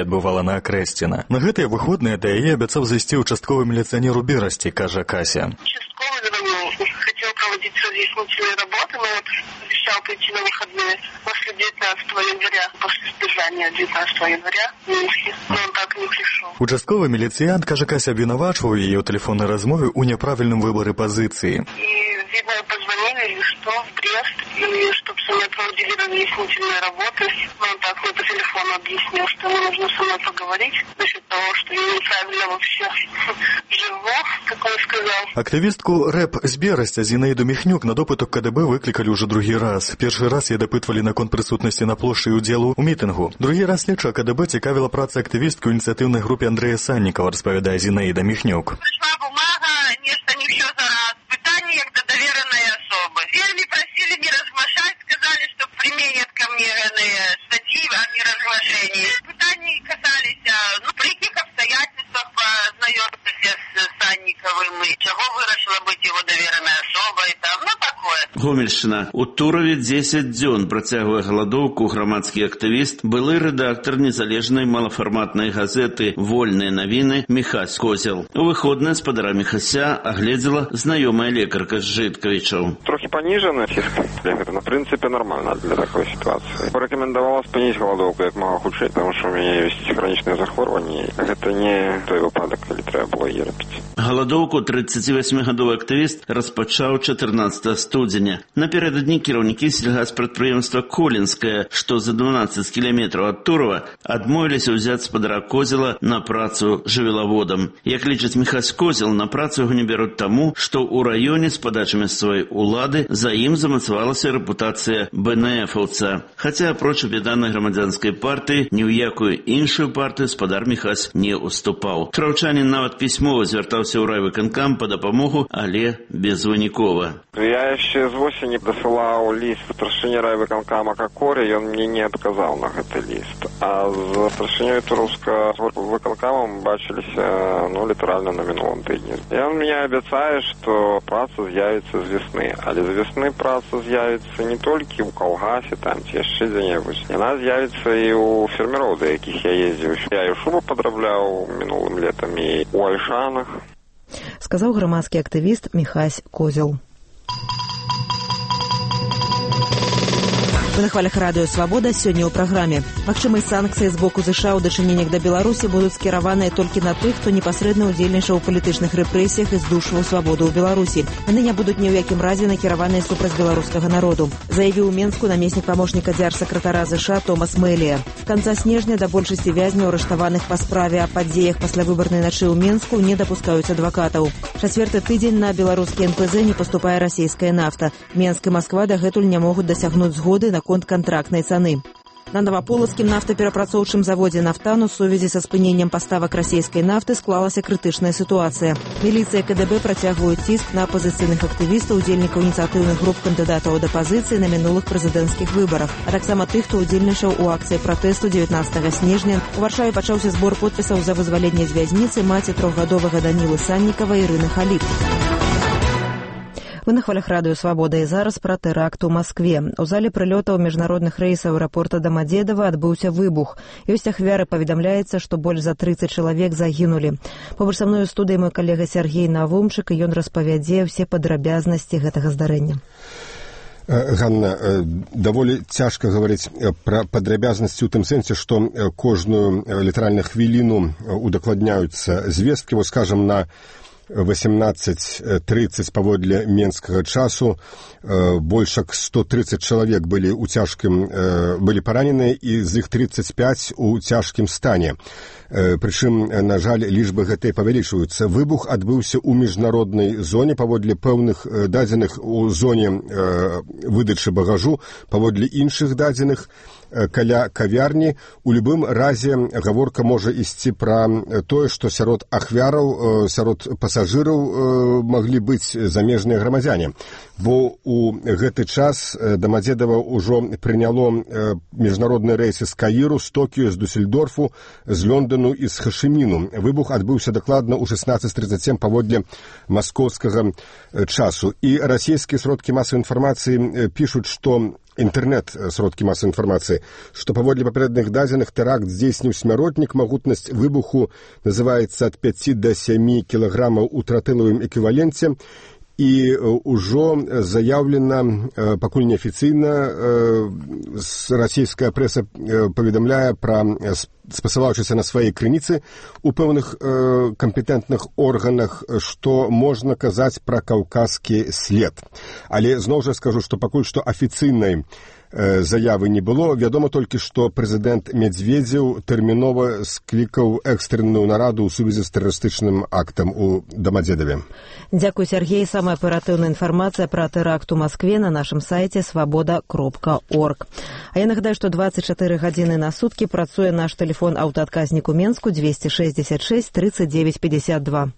адбывала на Акрэсціна. На гэтыя выходныя да яе абяцаў зайсці ўчастковы міліцыянер у Берасці, кажа Кася. Участковый звонил, хотел проводить разъяснительные работы, но вот обещал прийти на выходные после девятнадцатого января, после сдержания девятнадцатого января в Минске, но он так и не пришел. Участковы міліцыянт, кажа Кася, абвінавачваў яе ў тэлефоннай размове ў няправільным выбары пазіцыі. И, видно, позвонили, что в Брест, и чтобы со мной проводили разъяснительные работы, но он так мне по телефону объяснил, что ему нужно со мной поговорить насчет того, что я неправильно вообще живу, как он сказал. Актывістку рэп з Берасця Зінаіду Міхнюк на допыт у КДБ выклікалі ўжо другі раз. Першы раз я дапытвалі наконт прысутнасці на плошчы і удзелу ў мітынгу. Другі раз следча КДБ цікавіла праца актывістку ў ініцыятыўнай групе Андрэя Саннікава, распавядае Зінаіда Міхнюк. Пришла бумага, нешта не все за раз. Пытание як до доверенной особы. Вельми просили не разглашать, сказали, что применят ко мне статьи о неразглашении. Пытания касались, ну, при каких обстоятельствах познакомиться с Санниковым и чего вырашила быть его доверенной особой, там, ну, такое. Гомельшчына. У Турове дзесяць дзён працягвае галадоўку грамадскі актывіст, былы рэдактар незалежнай малафарматнай газеты «Вольныя навіны» Міхась Козел. У выходныя спадара Міхася агледзела знаёмая лекарка з Жыткавічаў. Трохи понижены ціск. Это, на принципе, нормально для такой ситуации. Порекомендовала спынить голодовку як мага хутчэй, потому что у меня есть хроничные захворвания. Это не той выпадок, калі трэба было яе рабіць. Галадоўку трыццацівасьмігадовы актывіст распачаў чатырнаццатага студзеня. Напярэдадні кіраўнікі сельгаспрадпрыемства «Колінскае», што за дванаццаць кіламетраў ад Турова, адмовіліся ўзяць спадара Козела на працу жывёлаводам. Як лічыць Міхась Козел, на працу яго не бяруць таму, што ў раёне з падачы мясцовай улады за ім замацавалася рэпутацыя БНФаўца. Хаця, апроч аб'яднанай грамадзянскай партыі, ні ў якую іншую партыю спадар Міхась не уступаў. Траўчанін нават пісьмова звяртаўся ў райвыканкам па дапамогу, але безвынікова. Я яшчэ з восені дасылаў ліст старшыні райвыканкама Какорі, ён мне не адказаў на гэты ліст. А з старшынёй Туровска выканкамам бачыліся, ну, літаральна на мінулым тыдні. Ён мне абяцае, што праца з'явіцца з весны, але з весны праца з'явіцца не толькі ў калгасе, там, ці яшчэ дзе-небудзь. Яна з'явіцца і ў фермераў, да якіх я ездзіў. Я і шубу падрабляў мінулым летам і ў Альшанах. Сказаў грамадскі актывіст Міхась Козел. Вы на хвалях радыё «Свабода» сёння ў праграме. Магчымыя санкцыі з боку ЗША ў дачыненнях да Беларусі будуць скіраваныя толькі на тых, хто непасрэдна ўдзельнічаў у палітычных рэпрэсіях і здушваў свабоду ў Беларусі. Яны не будуць ні ў якім разе накіраваныя супраць беларускага народу, заявіў у Менску намеснік памочніка дзярсакратара ЗША Томас Мэлія. З канца снежня да большасці вязняў, арыштаваных па справе о падзеях паслявыбарнай начы ў Менску, не дапускаюць адвакатаў. Чацвёрты тыдзень на беларускі эн пэ зэ не паступае расійская нафта. Менск і Масква дагэтуль не могуць дасягнуць згоды на конт кантрактнай цаны. На Новополоцкім нафтаперапрацоўчым заводзе «Нафтан» у сувязі са спыненнем паставак расійскай нафты склалася крытычная сітуацыя. Міліцыя КДБ працягваюць ціск на апазіцыйных актывістаў, удзельнікаў ініцыятыўных груп кандыдатаў ад апазіцыі на мінулых прэзідэнцкіх выбарах, а таксама тых, хто ўдзельнічаў у акцыі пратэсту дзевятнаццатага снежня. У Варшаве пачаўся збор подпісаў за вызваленне з вязніцы маці трохгадовага Данілы Саннікава Ірыны Халіп. Вы на хвалях радыё «Свабода» і зараз пра тэракт у Маскве. У зале прылётаў міжнародных рэйсаў аэрапорта Домодедово адбыўся выбух. Ёсць ахвяры, паведамляецца, што больш за трыццаць чалавек загінулі. Побач са мной у студыі мой калега Сергей Навумчык, і ён распавядзе ўсе падрабязнасці гэтага здарэння. Ганна, даволі цяжка гаварыць пра падрабязнасці ў тым сэнсе, што кожную літаральна хвіліну удакладняюцца звесткі, вось скажам, на восемнадцать тридцать паводле менскага часу больш як сто тридцать чалавек былі ў цяжкім былі параненыя, і з іх тридцать пять у цяжкім стане. Прычым, на жаль, лічбы гэтыя павялічваюцца. Выбух адбыўся ў міжнароднай зоне, паводле пэўных дадзеных у зоне выдачы багажу, паводле іншых дадзеных каля кавярні. У любым разе гаворка можа ісці пра тое, што сярод ахвяраў, сярод пасажыраў маглі быць замежныя грамадзяне. Бо у гэты час Домодедово ўжо прыняло міжнародныя рэйсы з Каіру, з Токіо, з Дусельдорфу, з Лондону і з Хашыміну. Выбух адбыўся дакладна ў шестнадцать тридцать семь паводле маскоўскага часу. І расійскія сродкі масавай інфармацыі пішуць, што інтэрнэт-сродкі масавай інфармацыі, што паводле папярэдных дадзеных тэракт здзейсніў смяротнік, магутнасць выбуху называецца ад пяці да сямі кілаграмаў у тротылавым эквіваленце, і ўжо заяўлена, пакуль неафіцыйна, расійская прэса паведамляе пра, спасылаючыся на свае крыніцы у пэўных кампетэнтных органах, што можна казаць пра каўказскі след. Але зноў жа скажу, што пакуль што афіцыйнай заявы не было. Вядома толькі, што прэзідэнт Медведзеў тэрмінова склікаў экстранную нараду ў сувязі з тэрарыстычным актам у Дамадзедаве. Дзякуй, Сергей. Самая аператыўная інфармацыя пра тэракт у Маскве на нашым сайце свабода кропка орг. А я нагадаю, што дваццаць чатыры гадзіны на суткі працуе наш тэлефон аўтаадказнік у Менску дзвесце шэсцьдзесят шэсць тридцать девять пятьдесят два.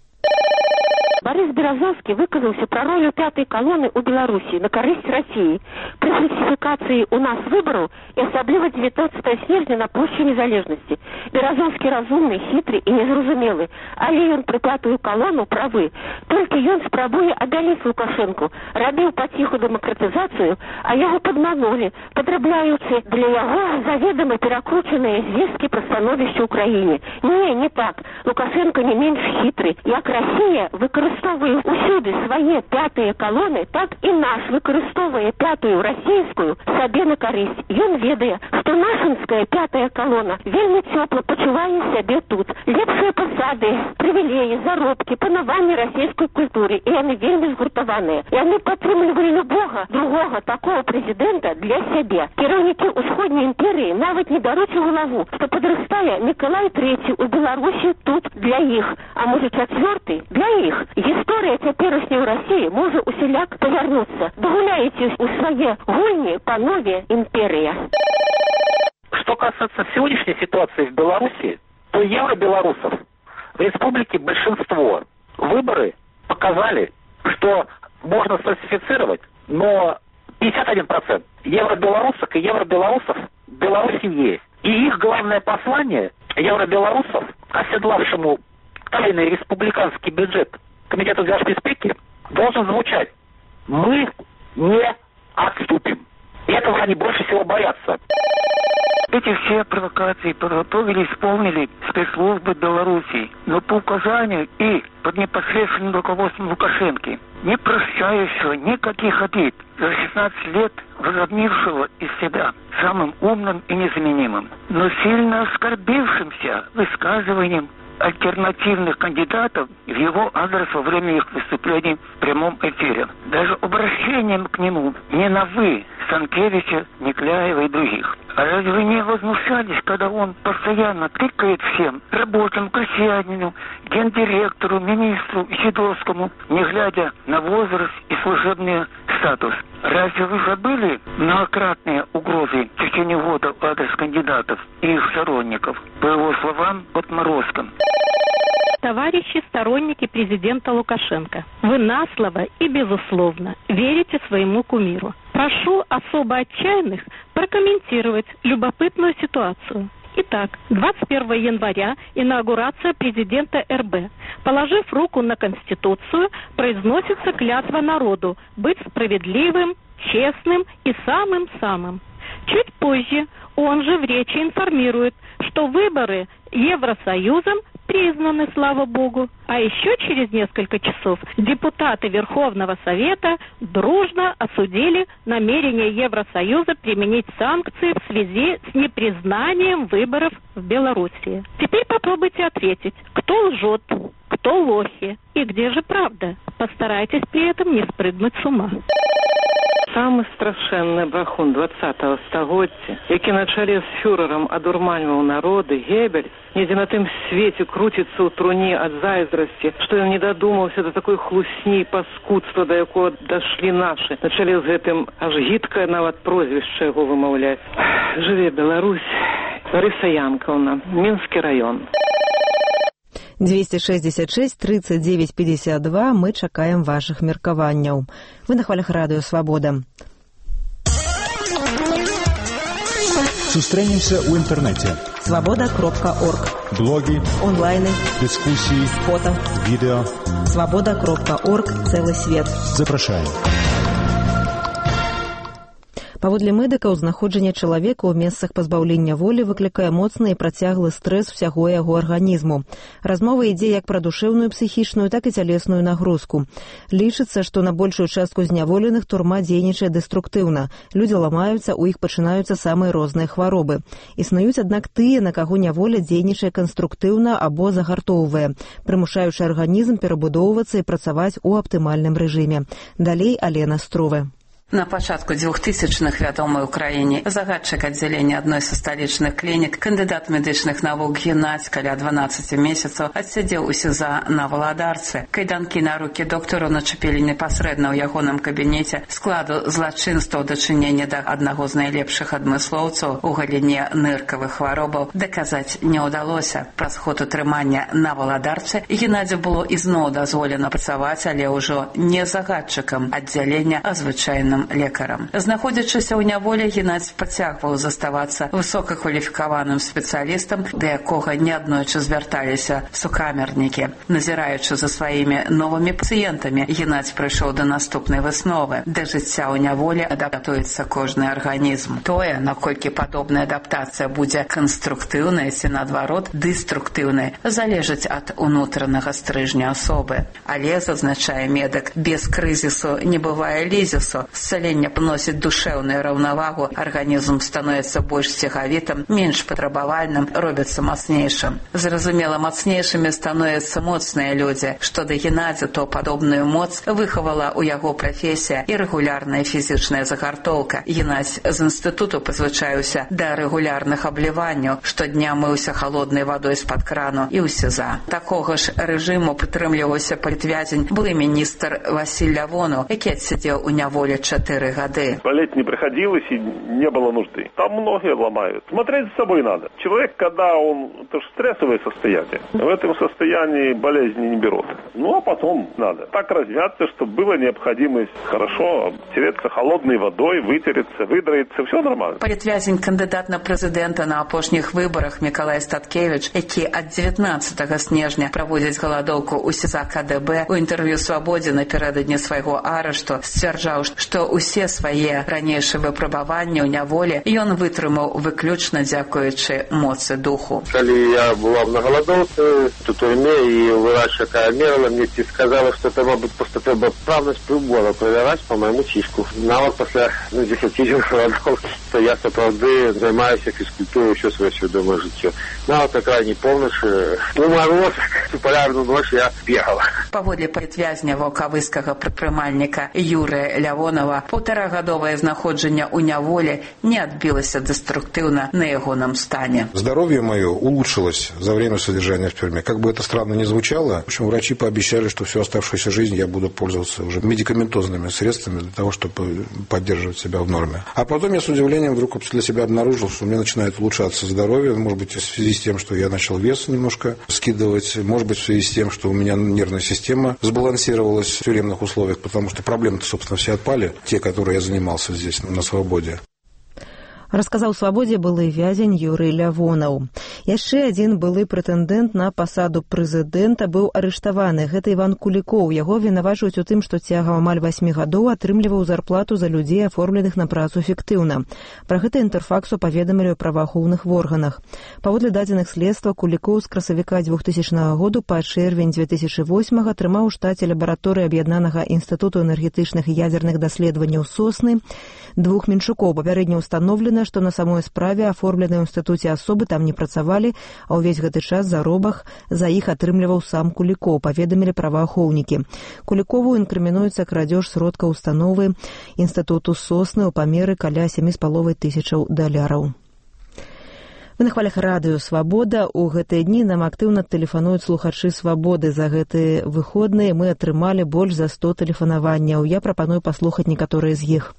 Борис Березовский выказался про роль пятой колонны у Беларуси на корысть России при фальсификации у нас выборов и особливо девятнадцатого снежня на площади Незалежности. Березовский разумный, хитрый и незразумелый, але он при пятую колонну правы. Только он спрабуе одолеть Лукашенко, рабил потиху демократизацию, а его подманули, подрабляются для его заведомо перекрученные звестки про становище Украине. Не, не так. Лукашенко не меньше хитрый. Як Россия выкрывает використовує усюди свої п'ятої колони, так і наш використовує п'ятую російську собі на користь. Він ведає, що нашинська п'ятая колона вельми тепло почуває себе тут. Лепшие посады, привилеи, заробки, панування російської культури, і вони вельми згуртовані. І вони підтримували любого другого такого президента для себе. Керівники Усходньої імперії навіть не беруть у голову, що подростає Николай Третій у Білорусі тут для їх, а може четвертий для їх. Історія теперішньої Росії може усіляк повернутися. Догуляєтесь у своє гульні, панове імперія. Что касается сегодняшней ситуации в Беларуси, то евробелорусов в республике большинство. Выборы показали, что можно сфальсифицировать, но пятьдесят один процент евробелорусок и евробелорусов в Беларуси есть. И их главное послание евробелорусов, оседлавшему тайный республиканский бюджет Комитета госбезпеки, должен звучать: мы не отступим. И этого они больше всего боятся. Эти все провокации подготовили, исполнили спецслужбы Беларуси, но по указанию и под непосредственным руководством Лукашенко, не прощающего никаких обид, за шестнадцать лет возомнившего из себя самым умным и незаменимым, но сильно оскорбившимся высказыванием альтернативных кандидатов в его адрес во время их выступлений в прямом эфире. Даже обращением к нему не на «вы» Санкевича, Никляева и других. А разве вы не возмущались, когда он постоянно тыкает всем, рабочим, крестьянину, гендиректору, министру и Сидорскому, не глядя на возраст и служебный статус? Разве вы забыли многократные угрозы в течение года в адрес кандидатов и их сторонников, по его словам, отморозкам? Товарищи сторонники президента Лукашенко, вы на слово и безусловно верите своему кумиру. Прошу особо отчаянных прокомментировать любопытную ситуацию. Итак, двадцать первого января инаугурация президента эр бэ. Положив руку на Конституцию, произносится клятва народу быть справедливым, честным и самым-самым. Чуть позже он же в речи информирует, что выборы Евросоюзом признаны, слава богу. А еще через несколько часов депутаты Верховного Совета дружно осудили намерение Евросоюза применить санкции в связи с непризнанием выборов в Белоруссии. Теперь попробуйте ответить, кто лжет, кто лохи и где же правда. Постарайтесь при этом не спрыгнуть с ума. Самый страшенный брахун двадцатого стагоддзя, які на чале з фюрером адурманьваў народы, Геббельс, недзе на тым свеце круціцца ў труне ад зайздрасці, што ён не дадумаўся да такой хлусні і паскудства, да якога дашлі нашы. На чале з гэтым аж гідкае нават прозвішча яго вымаўляць. Жыве Беларусь. Ларыса Янкаўна, Мінскі раён. двести шестьдесят шесть тридцать девять пятьдесят два. Мы чакаем ваших меркаванняў. Вы на хвалях радыё Свабода. Сустрэнемся ў інтэрнэце. свабода кропка орг. Блогі, онлайны, дыскусіі, фото, відэо. свабода кропка орг. Цэлы свет. Запрашаем. Паводле медыкаў, знаходжанне чалавека ў месцах пазбаўлення волі выклікае моцны і працяглы стрэс усяго яго арганізму. Размова ідзе як пра душэўную, псіхічную, так і цялесную нагрузку. Лічыцца, што на большую частку зняволеных турма дзейнічае дэструктыўна. Людзі ламаюцца, у іх пачынаюцца самыя розныя хваробы. Існуюць, аднак, тыя, на каго няволя дзейнічае канструктыўна або загартоўвае, прымушаючы арганізм перабудоўвацца і працаваць у аптымальным рэжыме. Далей Алена Струве. На пачатку двухтысячных вядомы ў краіне загадчык аддзялення адной са сталічных клінік, кандыдат медычных навук Геннадзь каля дванаццаці месяцаў адсядзеў у СІЗА на Валадарцы. Кайданкі на рукі доктару начапілі непасрэдна ў ягоным кабінеце. Складу злачынстваў дачынення да аднаго з найлепшых адмыслоўцаў у галіне ныркавых хваробаў даказаць не ўдалося. Праз ход утрымання на Валадарцы Геннадзю было ізноў дазволена працаваць, але ўжо не загадчыкам аддзялення, а звычайным лекарам. Знаходзячыся ў няволі, Геннадзь працягваў заставацца высокакваліфікаваным спецыялістам, да якога неаднойчы звярталіся сукамернікі. Назіраючы за сваімі новымі пацыентамі, Геннадзь прыйшоў да наступнай высновы. Да жыцця ў няволі адаптуецца кожны арганізм. Тое, наколькі падобная адаптацыя будзе канструктыўнай ці, наадварот, дэструктыўнай, залежыць ад унутранага стрыжня асобы. Але, зазначае медык, без крызісу не бывае лізісу. Зцяленне прыносіць душэўную раўнавагу, арганізм становіцца больш цягавітым, менш патрабавальным, робіцца мацнейшым. Зразумела, мацнейшымі становяцца моцныя людзі. Што да Геннадзя, то падобную моц выхавала ў яго прафесія і рэгулярная фізічная загартоўка. Геннадзь з інстытуту прызвычаіўся да рэгулярных абліванняў, штодня мыўся халоднай вадой з-пад крану і ў СІЗА. Такога ж рэжыму прытрымліваўся палітвязень, былы міністр Васіль Лявонаў, які адсядзеў у няволі четыре года. Болеть не приходилось и не было нужды. Там многие ломают. Смотреть за собой надо. Человек, когда он... Это же стрессовое состояние. В этом состоянии болезни не берут. Ну, а потом надо так размяться, чтобы была необходимость хорошо обтереться холодной водой, вытереться, выдроиться. Все нормально. Палітвязень, кандидат на президента на апошніх выборах Миколай Статкевич, які ад дзевятнаццатага снежня праводзіць галадоўку ў СІЗА КДБ, у інтэрв'ю «Свабодзе» напярэдадні свайго арышту сцвярджаў, што ўсе свае ранейшыя выпрабаванні ў няволі ён вытрымаў выключна дзякуючы моцы духу. Калі я была на голодовце, в турме, и врач такая мерила, мне сказала, что это, мабуть, просто треба правность прибора проверять по моему чишку. Нават після ну, десяти днів голодовки, то я, сапраўды, займаюся фізкультурою все своє свідоме життя. Нават на крайній полночі, у мороз, у полярну ніч я бігала. Паводле палітвязня ваўкавыскага прадпрымальніка Юрыя Лявонова, полторагадовае знаходжанне ў няволі не адбілася деструктивно на ягоном стане. Здоровье мое улучшилось за время содержания в тюрьме. Как бы это странно ни звучало, в общем, врачи пообещали, что всю оставшуюся жизнь я буду пользоваться уже медикаментозными средствами для того, чтобы поддерживать себя в норме. А потом я с удивлением вдруг для себя обнаружил, что у меня начинает улучшаться здоровье, может быть, в связи с тем, что я начал вес немножко скидывать, может быть, в связи с тем, что у меня нервная система сбалансировалась в тюремных условиях, потому что проблемы-то, собственно, все отпали, те, которые я занимался здесь, на свободе. Расказаў «Свабодзе» былы вязень Юрый Лявонаў. Яшчэ адзін былы прэтэндэнт на пасаду прэзідэнта быў арыштаваны. Гэта Іван Кулікоў. Яго вінавачваюць у тым, што цягам амаль васьмі гадоў атрымліваў зарплату за людзей, аформленых на працу фіктыўна. Пра гэта Інтэрфаксу паведамілі ў праваахоўных органах. Паводле дадзеных следства, Кулікоў з красавіка двухтысячнага году па чэрвень дзве тысячы восьмага атрымаў у штаце лабараторыі Аб'яднанага інстытуту энергетычных і ядзерных даследаванняў «Сосны» двух менчукоў. Папярэдне ўстаноўлена, што на самой справе аформленыя ў інстытуце асобы там не працавалі, а ўвесь гэты час заробах за іх атрымліваў сам Кулікоў, паведамілі праваахоўнікі. Кулікову інкрымінуецца крадзеж сродкаў установы інстытуту «Сосны» ў памеры каля сем з паловай тысячаў даляраў. Вы на хвалях радыё «Свабода». У гэтыя дні нам актыўна тэлефануюць слухачы «Свабоды». За гэтыя выходныя мы атрымалі больш за сто тэлефанаванняў. Я прапаную паслухаць некаторыя з іх.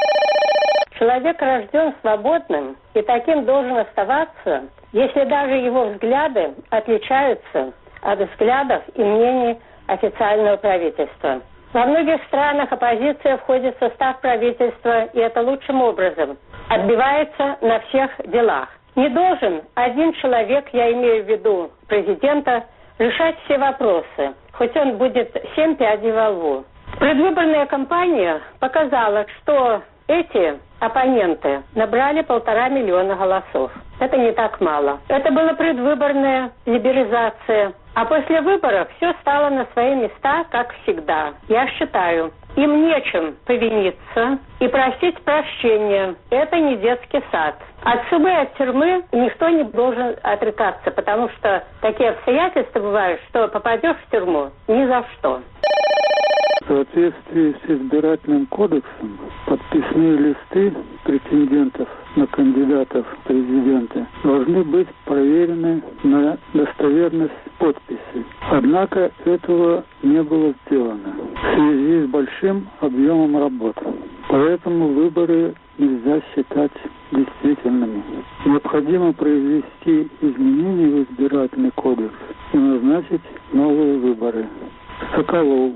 Человек рожден свободным и таким должен оставаться, если даже его взгляды отличаются от взглядов и мнений официального правительства. Во многих странах оппозиция входит в состав правительства, и это лучшим образом отбивается на всех делах. Не должен один человек, я имею в виду президента, решать все вопросы, хоть он будет семь пядей во лбу. Предвыборная кампания показала, что эти оппоненты набрали полтора миллиона голосов. Это не так мало. Это была предвыборная либерализация. А после выборов все стало на свои места, как всегда. Я считаю, им нечем повиниться и просить прощения. Это не детский сад. От сумы, от тюрьмы никто не должен отрекаться, потому что такие обстоятельства бывают, что попадешь в тюрьму ни за что. В соответствии с избирательным кодексом подписные листы претендентов на кандидатов в президенты должны быть проверены на достоверность подписи. Однако этого не было сделано в связи с большим объемом работы. Поэтому выборы нельзя считать действительными. Необходимо произвести изменения в избирательный кодекс и назначить новые выборы. Соколов.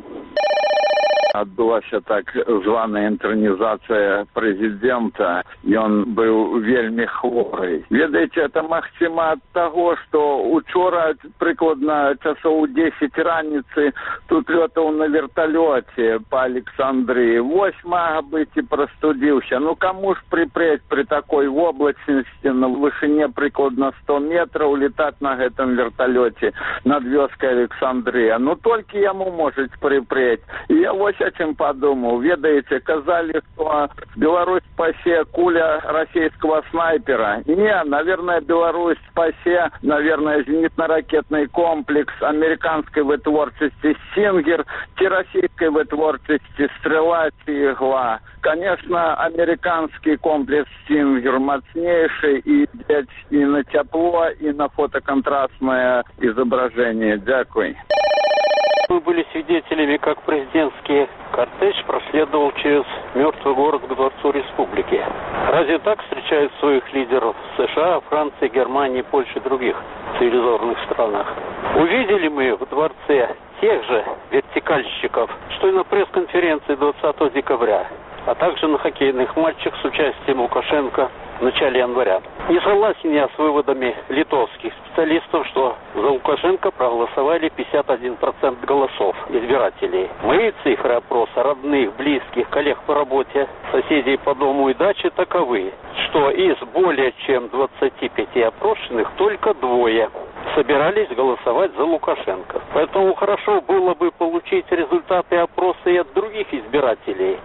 Адбылася так званая інтэрнізацыя прэзідэнта, ён быў вельмі хворы. Ведаеце, это магчыма ад таго, што учора прыкладна часоў дзесяць раніцы тут лётаў на верталёце па Александрыі. Вось мага быць і прастудзіўся. Ну каму ж припрэць пры такой воблачнасці на вышыне прыкладна сто метраў летаць на гэтым верталёце над вёскай Александрыя? Ну толькі яму можуць припрэць. І я вось о чем подумал. Ведаете, казали, что Беларусь спасе куля российского снайпера. Не, наверное, Беларусь спасе, наверное, зенитно-ракетный комплекс американской вытворчести «Сингер», те российской вытворчести «Стрела» и «Игла». Конечно, американский комплекс «Сингер» мощнейший и, и на тепло, и на фотоконтрастное изображение. Дякую. Мы были свидетелями, как президентский кортеж проследовал через мертвый город к Дворцу Республики. Разве так встречают своих лидеров в США, Франции, Германии, Польше и других цивилизованных странах? Увидели мы в дворце тех же вертикальщиков, что и на пресс-конференции двадцатого декабря, а также на хоккейных матчах с участием Лукашенко в начале января. Не согласен я с выводами литовских специалистов, что за Лукашенко проголосовали пятьдесят один процент голосов избирателей. Мои цифры опроса родных, близких, коллег по работе, соседей по дому и даче таковы, что из более чем двадцати пяти опрошенных только двое собирались голосовать за Лукашенко. Поэтому хорошо было бы получить результаты опроса и от других избирателей.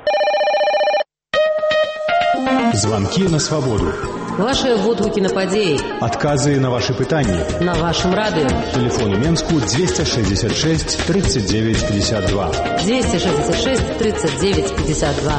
Звонки на свободу. Ваши водгукі на падзеі. Адказы на ваши пытанні. На вашем радио. Телефон у Менску двести шестьдесят шесть тридцать девять пятьдесят два. двести шестьдесят шесть тридцать девять пятьдесят два.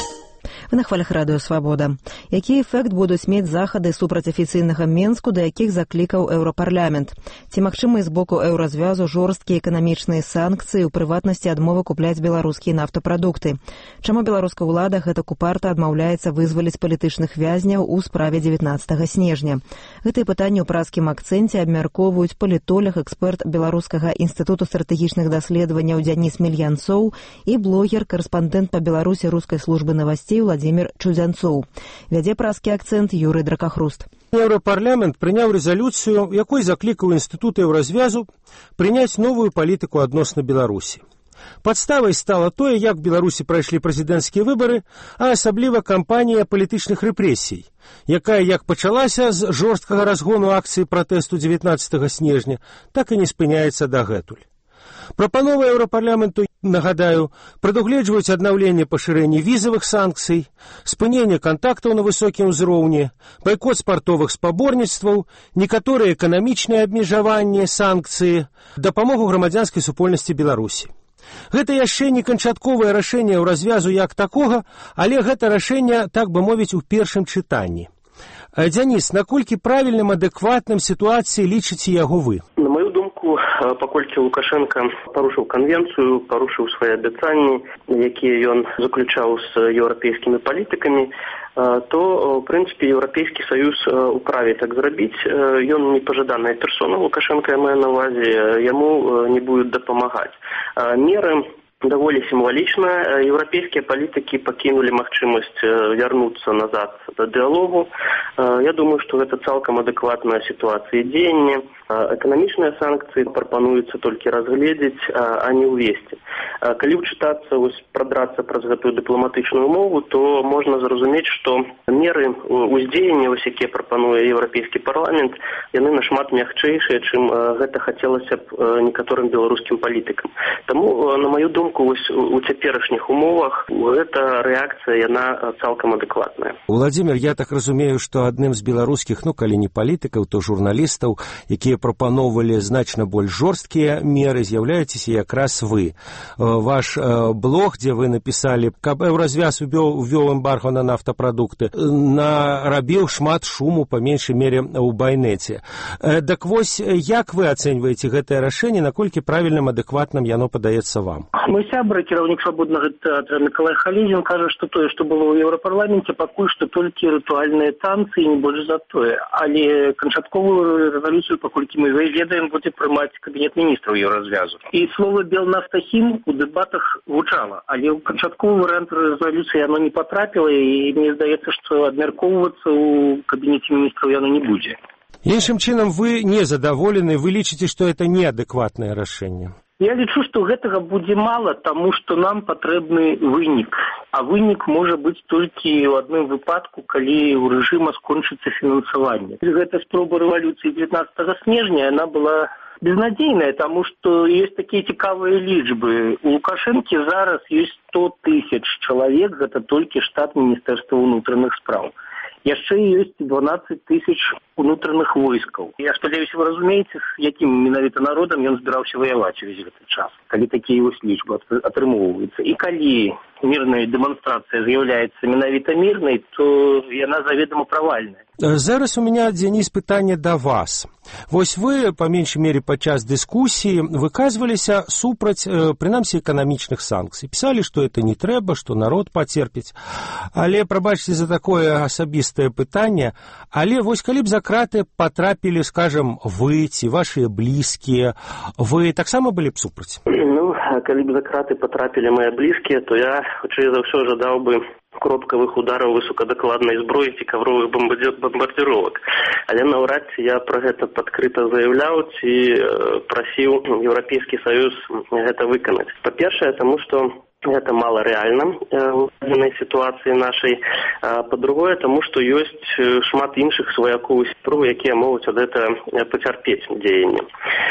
Вы на хвалях радыё «Свабода». Які эфект будуць мець захады супраць афіцыйнага Менску, да якіх заклікаў Еўрапарламент? Ці магчымы з боку еўразвязу жорсткія эканамічныя санкцыі, у прыватнасці адмовы купляць беларускія нафтапрадукты? Чаму беларуская ўлада гэтак упарта адмаўляецца вызваліць палітычных вязняў у справе дзевятнаццатага снежня? Гэтыя пытанні ў празкім акцэнце абмяркоўваюць палітолог, эксперт Беларускага інстытуту стратэгічных даследаванняў Дзяніс Мельянцоў і блогер, карэспандэнт па Беларусі рускай службы новостей Владимир Чудзянцоў. Вядзе празкі акцэнт Юрый Дракахруст. Еўрапарламент прыняў рэзалюцыю, якой заклікаў інстытут еўразвязу прыняць новую палітыку адносна Беларусі. Падставай стала тое, як Беларусі прайшлі прэзідэнцкія выбары, а асабліва кампанія палітычных рэпрэсій, якая як пачалася з жорсткага разгону акцыі пратэсту дзевятнаццатага снежня, так і не спыняецца дагэтуль. Прапановы Еўрапарламенту, нагадаю, прадугледжваюць аднаўленне пашырэння візавых санкцый, спыненне кантактаў на высокім узроўні, байкот спартовых спаборніцтваў, некаторыя эканамічныя абмежаванні, санкцыі, дапамогу грамадзянскай супольнасці Беларусі. Гэта яшчэ не канчатковае рашэнне ў развязу як такога, але гэта рашэнне, так бы мовіць, у першым чытанні. Дзяніс, наколькі правільным, адэкватным сітуацыі лічыце яго вы? На мою думку, паколькі Лукашенко парушыў канвенцыю, парушыў свае абяцанні, якія ён заключаў з еўрапейскімі палітыкамі, то, в прынцыпе, Еўрапейскі Саюз управе так зрабіць. Ён непажаданая персона, Лукашенко, я маю на увазе, яму не будуць дапамагаць. Меры даволі сімвалічна. Еўрапейскія палітыкі пакінулі магчымасць вярнуцца назад да дыялогу. Я думаю, што гэта цалкам адэкватная сітуацыя дзеяння. Эканамічныя санкцыі прапануецца толькі разгледзець, а не ўвесці. Калі ўчытацца, прадрацца праз гэтую дыпламатычную мову, то можна зразумець, што меры ўздзеяння, якія прапануе Еўрапейскі парламент, яны нашмат мякчэйшыя, чым гэта хацелася б некаторым беларускім палітыкам. Таму, на маю думку, вось у цяперашніх умовах гэта рэакцыя, яна цалкам адэкватная. Владимир, я так разумею, што адным з беларускіх, ну, калі не палітыкаў, то журналістаў, якія прапаноўвалі значна больш жорсткія меры, з'яўляецеся якраз вы. Ваш блог, дзе вы напісалі, каб Еўразвяз увёў эмбарго на нафтапрадукты, нарабіў шмат шуму, па меншай мере, у байнеце. Так вось, як вы ацэньваеце гэтае рашэнне, наколькі правільным, адэкватным яно падаецца вам? Мой сябра, кіраўнік свабоднага тэатра Мікалай Халезін, кажа, што тое, што было ў Еўрапарламенце, пакуль што толькі рытуальныя танцы і не больш за тое. Але канчатковую рэзалюцыю, паколькі мы ведаем, будзе прымаць кабінет міністраў Еўразвязу. І слова «Белнафтахім» у дэбатах гучала, але ў канчатковы варыянт рэзалюцыі яно не патрапіла, і мне здаецца, што абмяркоўвацца ў кабінеце міністраў яно не будзе. Іншым чынам, вы не задаволены, вы лічыце, што это неадэкватнае рашэнне? Я лічу, што гэтага будзе мала, таму што нам патрэбны вынік. А вынік можа быць толькі ў адным выпадку, калі ў рэжыма скончыцца фінансаванне. Гэта спроба рэвалюцыі дзевятнаццатага снежня, яна была безнадзейная, таму што ёсць такія цікавыя лічбы. У Лукашэнкі зараз ёсць сто тысяч чалавек, гэта толькі штат Міністэрства ўнутраных спраў. Яшчэ ёсць дванаццаць тысяч унутраных войскаў. Я спадзяюся, вы разумееце, з якім менавіта народам ён збіраўся ваяваць увесь гэты час, калі такія вось лічбы атрымоўваюцца. І калі мірная дэманстрацыя з'яўляецца менавіта мірнай, то яна заведома правальная. Зараз у меня, Денис, пытанне да вас. Вось вы, па меншай мере, падчас дыскусіі выказваліся супраць, прынамсі, эканамічных санкцый. Пісалі, што это не трэба, што народ пацерпіць. Але, прабачце за такое асабістае пытанне, але вось калі б за краты патрапілі, скажам, вы ці вашыя блізкія, вы таксама былі б супраць? Ну, калі б за краты патрапілі мае блізкія, то я, хутчэй за ўсё, жадаў бы кропкавых удараў высокадакладнай зброі ці кавровых бомбардзіровак. Але наўрад ці я пра гэта падкрыта заяўляў ці прасіў Еўрапейскі Саюз гэта выканаць. Па-першае, таму што гэта мала рэальна ў данай сітуацыі нашай. Па-другое, таму што ёсць шмат іншых сваякоў і сяброў, якія могуць ад гэта пацярпець дзеянне.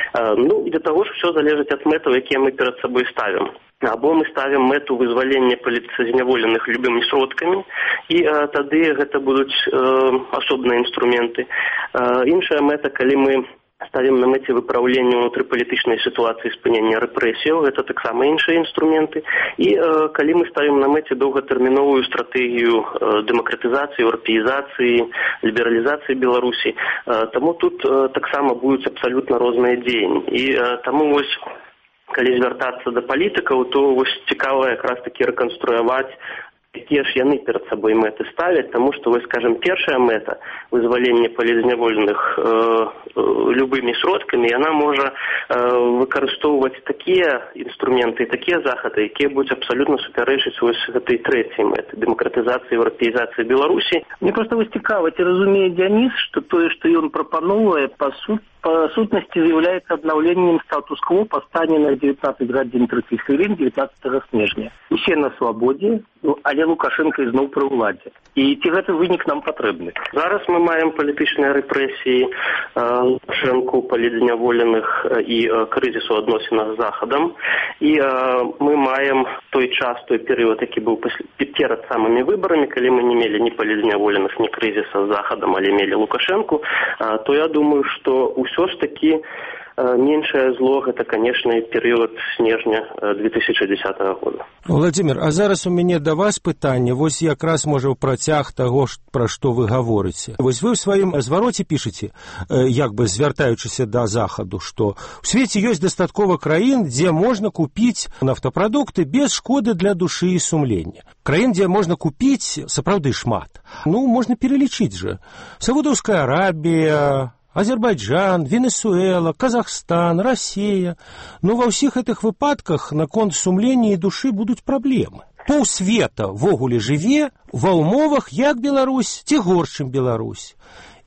Ну, і да таго ж усё залежыць ад мэтаў, якія мы перад сабой ставім. Або мы ставім мэту вызвалення палітыцазняволеных любымі сродкамі, і а, тады гэта будуць э, асобныя інструменты. Э, іншая мэта, калі мы ставім на мэце выпраўлення ўнутрыпалітычнай сітуацыі спынення рэпрэсіяў, гэта таксама іншыя інструменты. І э, калі мы ставім на мэце доўгатэрміновую стратэгію э, дэмакратызацыі, еўрапеізацыі, лібералізацыі Беларусі, э, таму тут э, таксама будуць абсалютна розныя дзеянні. І э, таму вось калі звяртацца да палітыкаў, то вось цікава якраз такі рэканструяваць, якія ж яны перад сабой мэты ставяць, таму што, вось, скажем, першая мэта вызвалення палітыцазняволеных э, э, любымі сродкамі, яна можа э, выкарыстоўваць такія інструменты, такія захады, якія будуць абсалютна супярэчыць вось гэтай трэцяй мэты дэмакратызацыі, еўрапеізацыі Беларусі. Мне проста вось цікава, ці разумее Дзяніс, што тое, што ён прапановвае, па суть по сутнасці з'яўляецца аднаўленнем статус-кво па стане на дзевятнаццаць гадзін трыццаць хвілін дзевятнаццатага снежня. Усе на свабодзе, ну, але Лукашенко ізноў пры ўладзе. І ці гэты вынік нам патрэбны? Зараз мы маем палітычныя рэпрэсіі, Лукашенко, палітызняволеных і крызіс у адносінах з Захадам. І мы маем той час, той перыяд, які быў перад самымі выбарамі, калі мы не мелі ні палітызняволеных, ні крызіса з Захадам, але мелі Лукашенко, то я думаю, што ўсё ж такі меншае зло гэта, канешне, перыяд снежня две тысячи дзесятага года. Владимир, а зараз у мяне да вас пытанне, вось якраз можа ў працяг таго, пра што вы гаворыце. Вось вы ў сваім звароце пішаце, як бы звяртаючыся да Захаду, што ў свеце ёсць дастаткова краін, дзе можна купіць нафтапрадукты без шкоды для душы і сумлення. Краін, дзе можна купіць сапраўды шмат. Ну, можна пералічыць жа. Саудаўская Арабія, Азербайджан, Венесуэла, Казахстан, Россия. Но ва ўсіх гэтых выпадках наконт сумлення і душы будуць праблемы. Паўсвета ввогуле жыве ва ўмовах як Беларусь ці горш, чым Беларусь.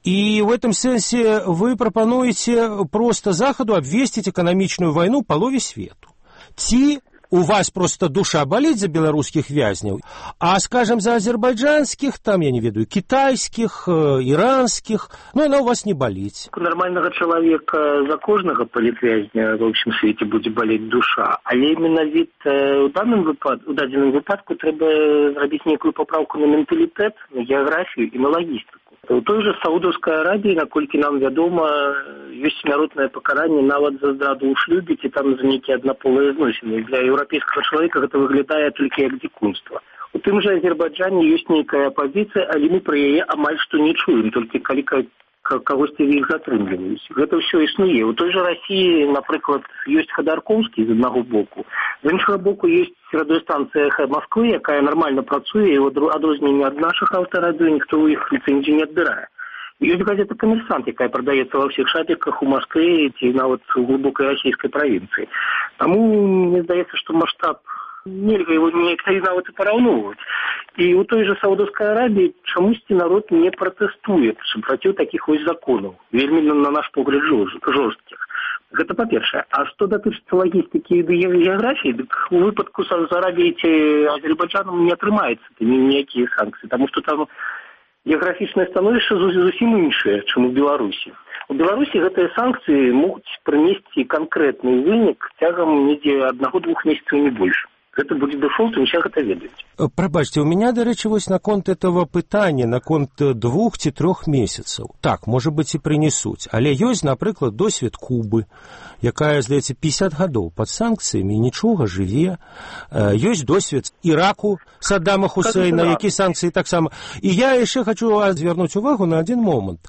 И в этом сенсе вы пропонуете просто Заходу обвесціць эканамічную вайну палове свету. Ці у вас просто душа болит за белорусских вязней, а, скажем, за азербайджанских, там, я не ведаю, китайских, э, иранских, ну, она у вас не болит. У нормального человека за кожного политвязня, в общем свете, будет болеть душа. Але именно вид э, у данном выпадку, у дадзеным выпадку треба зрабіць некую поправку на менталитет, на географию и на логистику. У той же Саудовской Аравии, наколькі нам вядома, ёсць смяротнае пакаранне нават за здраду ў шлюбе ці там за нейкія аднаполыя зносіны. Для еўрапейскага чалавека гэта выглядае толькі як дзікунства. У тым жа Азербайджане ёсць нейкая апозіцыя, але мы пра яе амаль што не чуем, толькі калі кагосьці іх затрымліваюць. Гэта ўсё існуе. У той жа Расіі, напрыклад, ёсць Ходорковскі з аднаго боку, з іншага боку ёсць радыёстанцыя «Эхо Москвы», якая нармальна працуе, і ў адрозненне ад нашых аўтарадыё ніхто ў іх ліцэнзію не адбірае. Ёсць газета «Коммерсант», якая прадаецца ва ўсіх шапіках у Москве ці нават у глыбокай расійскай правінцыі. Таму мне здаецца, што маштаб нельга его неяк нават і параўноўваць. І ў той жа Саудовскай Аравіі чамусьці народ не пратэстуе супраціў такіх вось законаў, вельмі, на наш погляд, жорсткіх. Гэта па-першае. А што датычыцца лагістыкі і геаграфіі, дык у выпадку з Аравіяй ці Азербайджанам не атрымаецца ніякія санкцыі, таму што там геаграфічнае становішча зусім іншае, чым у Беларусі. У Беларусі гэтыя санкцыі могуць прынесці канкрэтны вынік цягам недзе аднаго-двух месяцаў, не больш. Гэта будзе дэфолт, і ўсе гэта ведаюць. Прабачце, у меня, дарэчы, вось наконт этого пытання, наконт двух ці трох месяцаў. Так, можа быць, і прынесуць. Але ёсць, напрыклад, досвед Кубы, якая, здаецца, пятьдесят гадоў пад санкцыямі, нічога, жыве. Ёсць досвед Іраку, Саддама Хусейна, які санкцыі таксама. І я яшчэ хочу звярнуць увагу на один момант,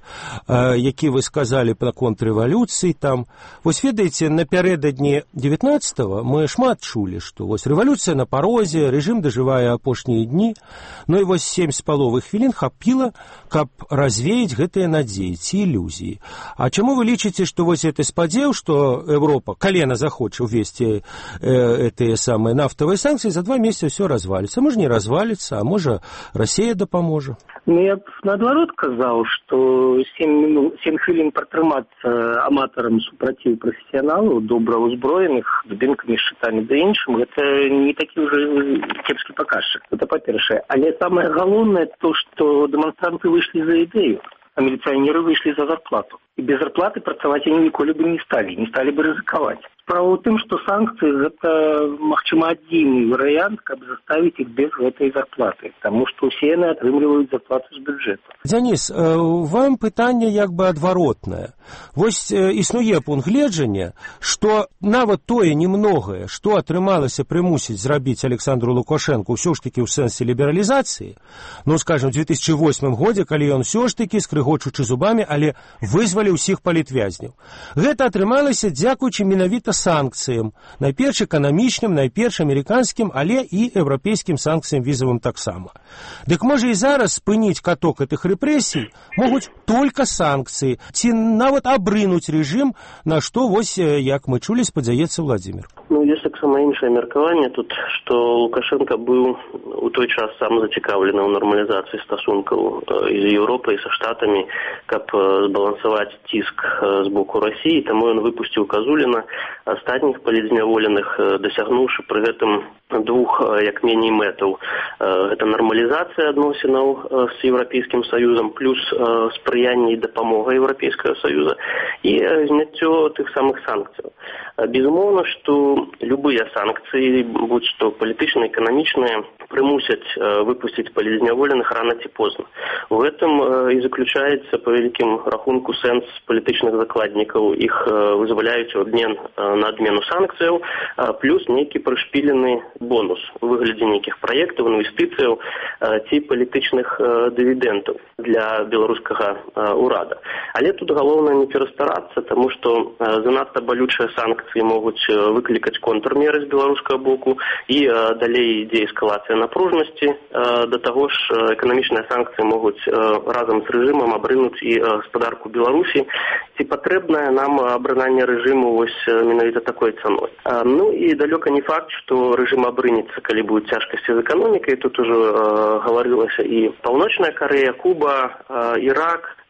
які вы сказалі пра контррэвалюцыі там. Вось ведаеце, напярэдадні девятнадцатого мы шмат чулі, што вось рэвалюцыя на парозе, рэжым дажывае апошнія дні, ну і вось сем з паловых хвілін хапіла, каб развеяць гэтыя надзеі ці ілюзіі. А чаму вы лічыце, што вось гэты спадзеў, што Европа колено захочет ввести э, эти самые нафтовые санкции, за два месяца все развалится. Может, не развалится, а может, Россия допоможет. Ну, я б наадварот казаў, што сем хвілін пратрымацца аматарам супраціў прафесіяналаў, добра ўзброеных, з дымкамі, шчытамі да іншым, гэта не такі ўжо кепскі паказчык. Гэта па-першае. Але самае галоўнае то, што дэманстранты выйшлі за ідэю, а міліцыянеры выйшлі за зарплату. І без зарплаты працаваць они ніколі бы не сталі, не сталі бы рызыкаваць. Справа ў тым, што санкцыі гэта, магчыма, адзіны варыянт, каб заставіць іх без гэтай зарплаты, таму што ўсе яны атрымліваюць зарплату з бюджэту. Дзяніс, вам пытанне як бы адваротнае. Вось існуе пункт гледжання, што нават тое немногае, што атрымалася прымусіць зрабіць Александру Лукашэнку ўсё ж такі ў сэнсе лібералізацыі, ну, скажем, у две тысячи восьмым годзе, калі ён ўсё ж такі, скрыгочучы зубамі, але вызвалі ўсіх палітвязняў. Гэта атрымалася дзякуючы менавіта санкцыям, найперш эканамічным, найперш амерыканскім, але і еўрапейскім санкцыям візавым таксама. Дык можа і зараз спыніць каток гэтых рэпрэсій могуць толькі санкцыі, ці нават абрынуць рэжым, на што, вось, як мы чулі, спадзяецца Владзімир. Ну, ёсць таксама іншае меркаванне тут, што Лукашенко быў у той час сам зацікаўлены ў нармалізацыі стасункаў з Еўропай, са Штатамі, каб збалансаваць ціск з боку Расіі, таму ён выпусціў Казуліна, астатніх палітзняволеных, дасягнуўшы пры гэтым двух, як меней, мэтаў. Гэта нармалізацыя адносінаў з Еўрапейскім Саюзам, плюс спрыянне і дапамога Еўрапейскага Саюза і зняццё тых самых санкцыяў. Безумоўна, што любыя санкцыі, будь што палітычныя, эканамічныя, прымусяць выпусціць палітзняволеных рана ці позна. У гэтым і заключаецца, па вялікім рахунку, сэнс палітычных закладнікаў. Іх вызваляюць у абмен на адмену санкцыяў, плюс нейкі прышпілены бонус у выглядзе нейкіх праектаў, інвестыцыяў ці палітычных дывідэнтаў для беларускага ўрада. Але тут галоўнае не перастарацца, таму што занадта балючыя санкцыі могуць выклікаць контрмеры з беларускага боку і далей ідзе эскалацыя напружнасці. Да таго ж эканамічныя санкцыі могуць разам з рэжымам абрынуць і гаспадарку Беларусі. Ці патрэбнае нам абрынанне рэжыму вось менавіта такой цаной. Ну і далёка не факт, што рэжым абрынецца, калі будуць цяжкасці з эканомікай. Тут ужо гаварылася і Паўночная Карэя, Куба, Ірак,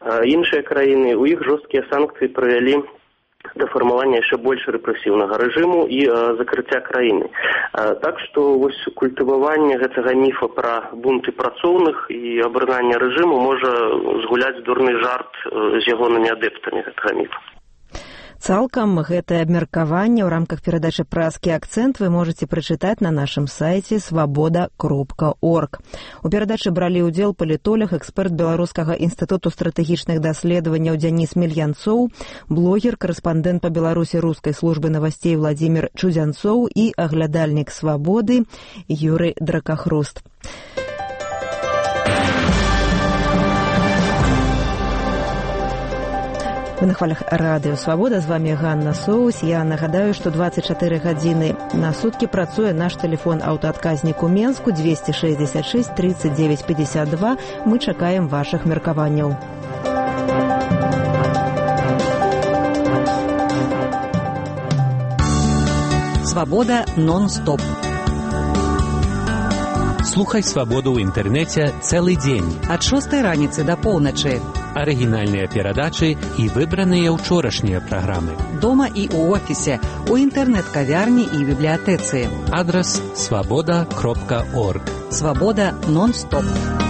іншыя краіны, у іх жорсткія санкцыі прывялі да фармавання яшчэ больш рэпрэсіўнага рэжыму і э, закрыцця краіны. Э, так што вось культываванне гэтага міфа пра бунты працоўных і абрынанне рэжыму можа згуляць дурны жарт э, з ягонымі адэптамі гэтага міфа. Цалкам гэтае абмеркаванне ў рамках перадачы «Празкі акцэнт» вы можаце прачытаць на нашым сайце свабода кропка орг. У перадачы бралі ўдзел палітолог, эксперт Беларускага інстытуту стратэгічных даследаванняў Дзяніс Мельянцоў, блогер, корэспандэнт па Беларусі рускай службы навасцей Владзімір Чудзянцоў і аглядальнік «Свабоды» Юрый Дракахруст. Вы на хвалях радыё «Свабода», з вами Ганна Соус. Я нагадаю, што дваццаць чатыры гадзіны на суткі працуе наш тэлефон аўтаадказнік у Менску двести шестьдесят шесть тридцать девять пятьдесят два. Мы чакаем вашых меркаванняў. «Свабода нон-стоп». Слухай «Свабоду» ў інтэрнэце цэлы дзень. Ад шостай раніцы да поўначы. Арыгінальныя перадачы і выбраныя ўчорашнія праграмы. Дома і ў офісе, у інтэрнэт-кавярні і бібліятэцы. Адрас свабода кропка орг. «Свабода нон-стоп».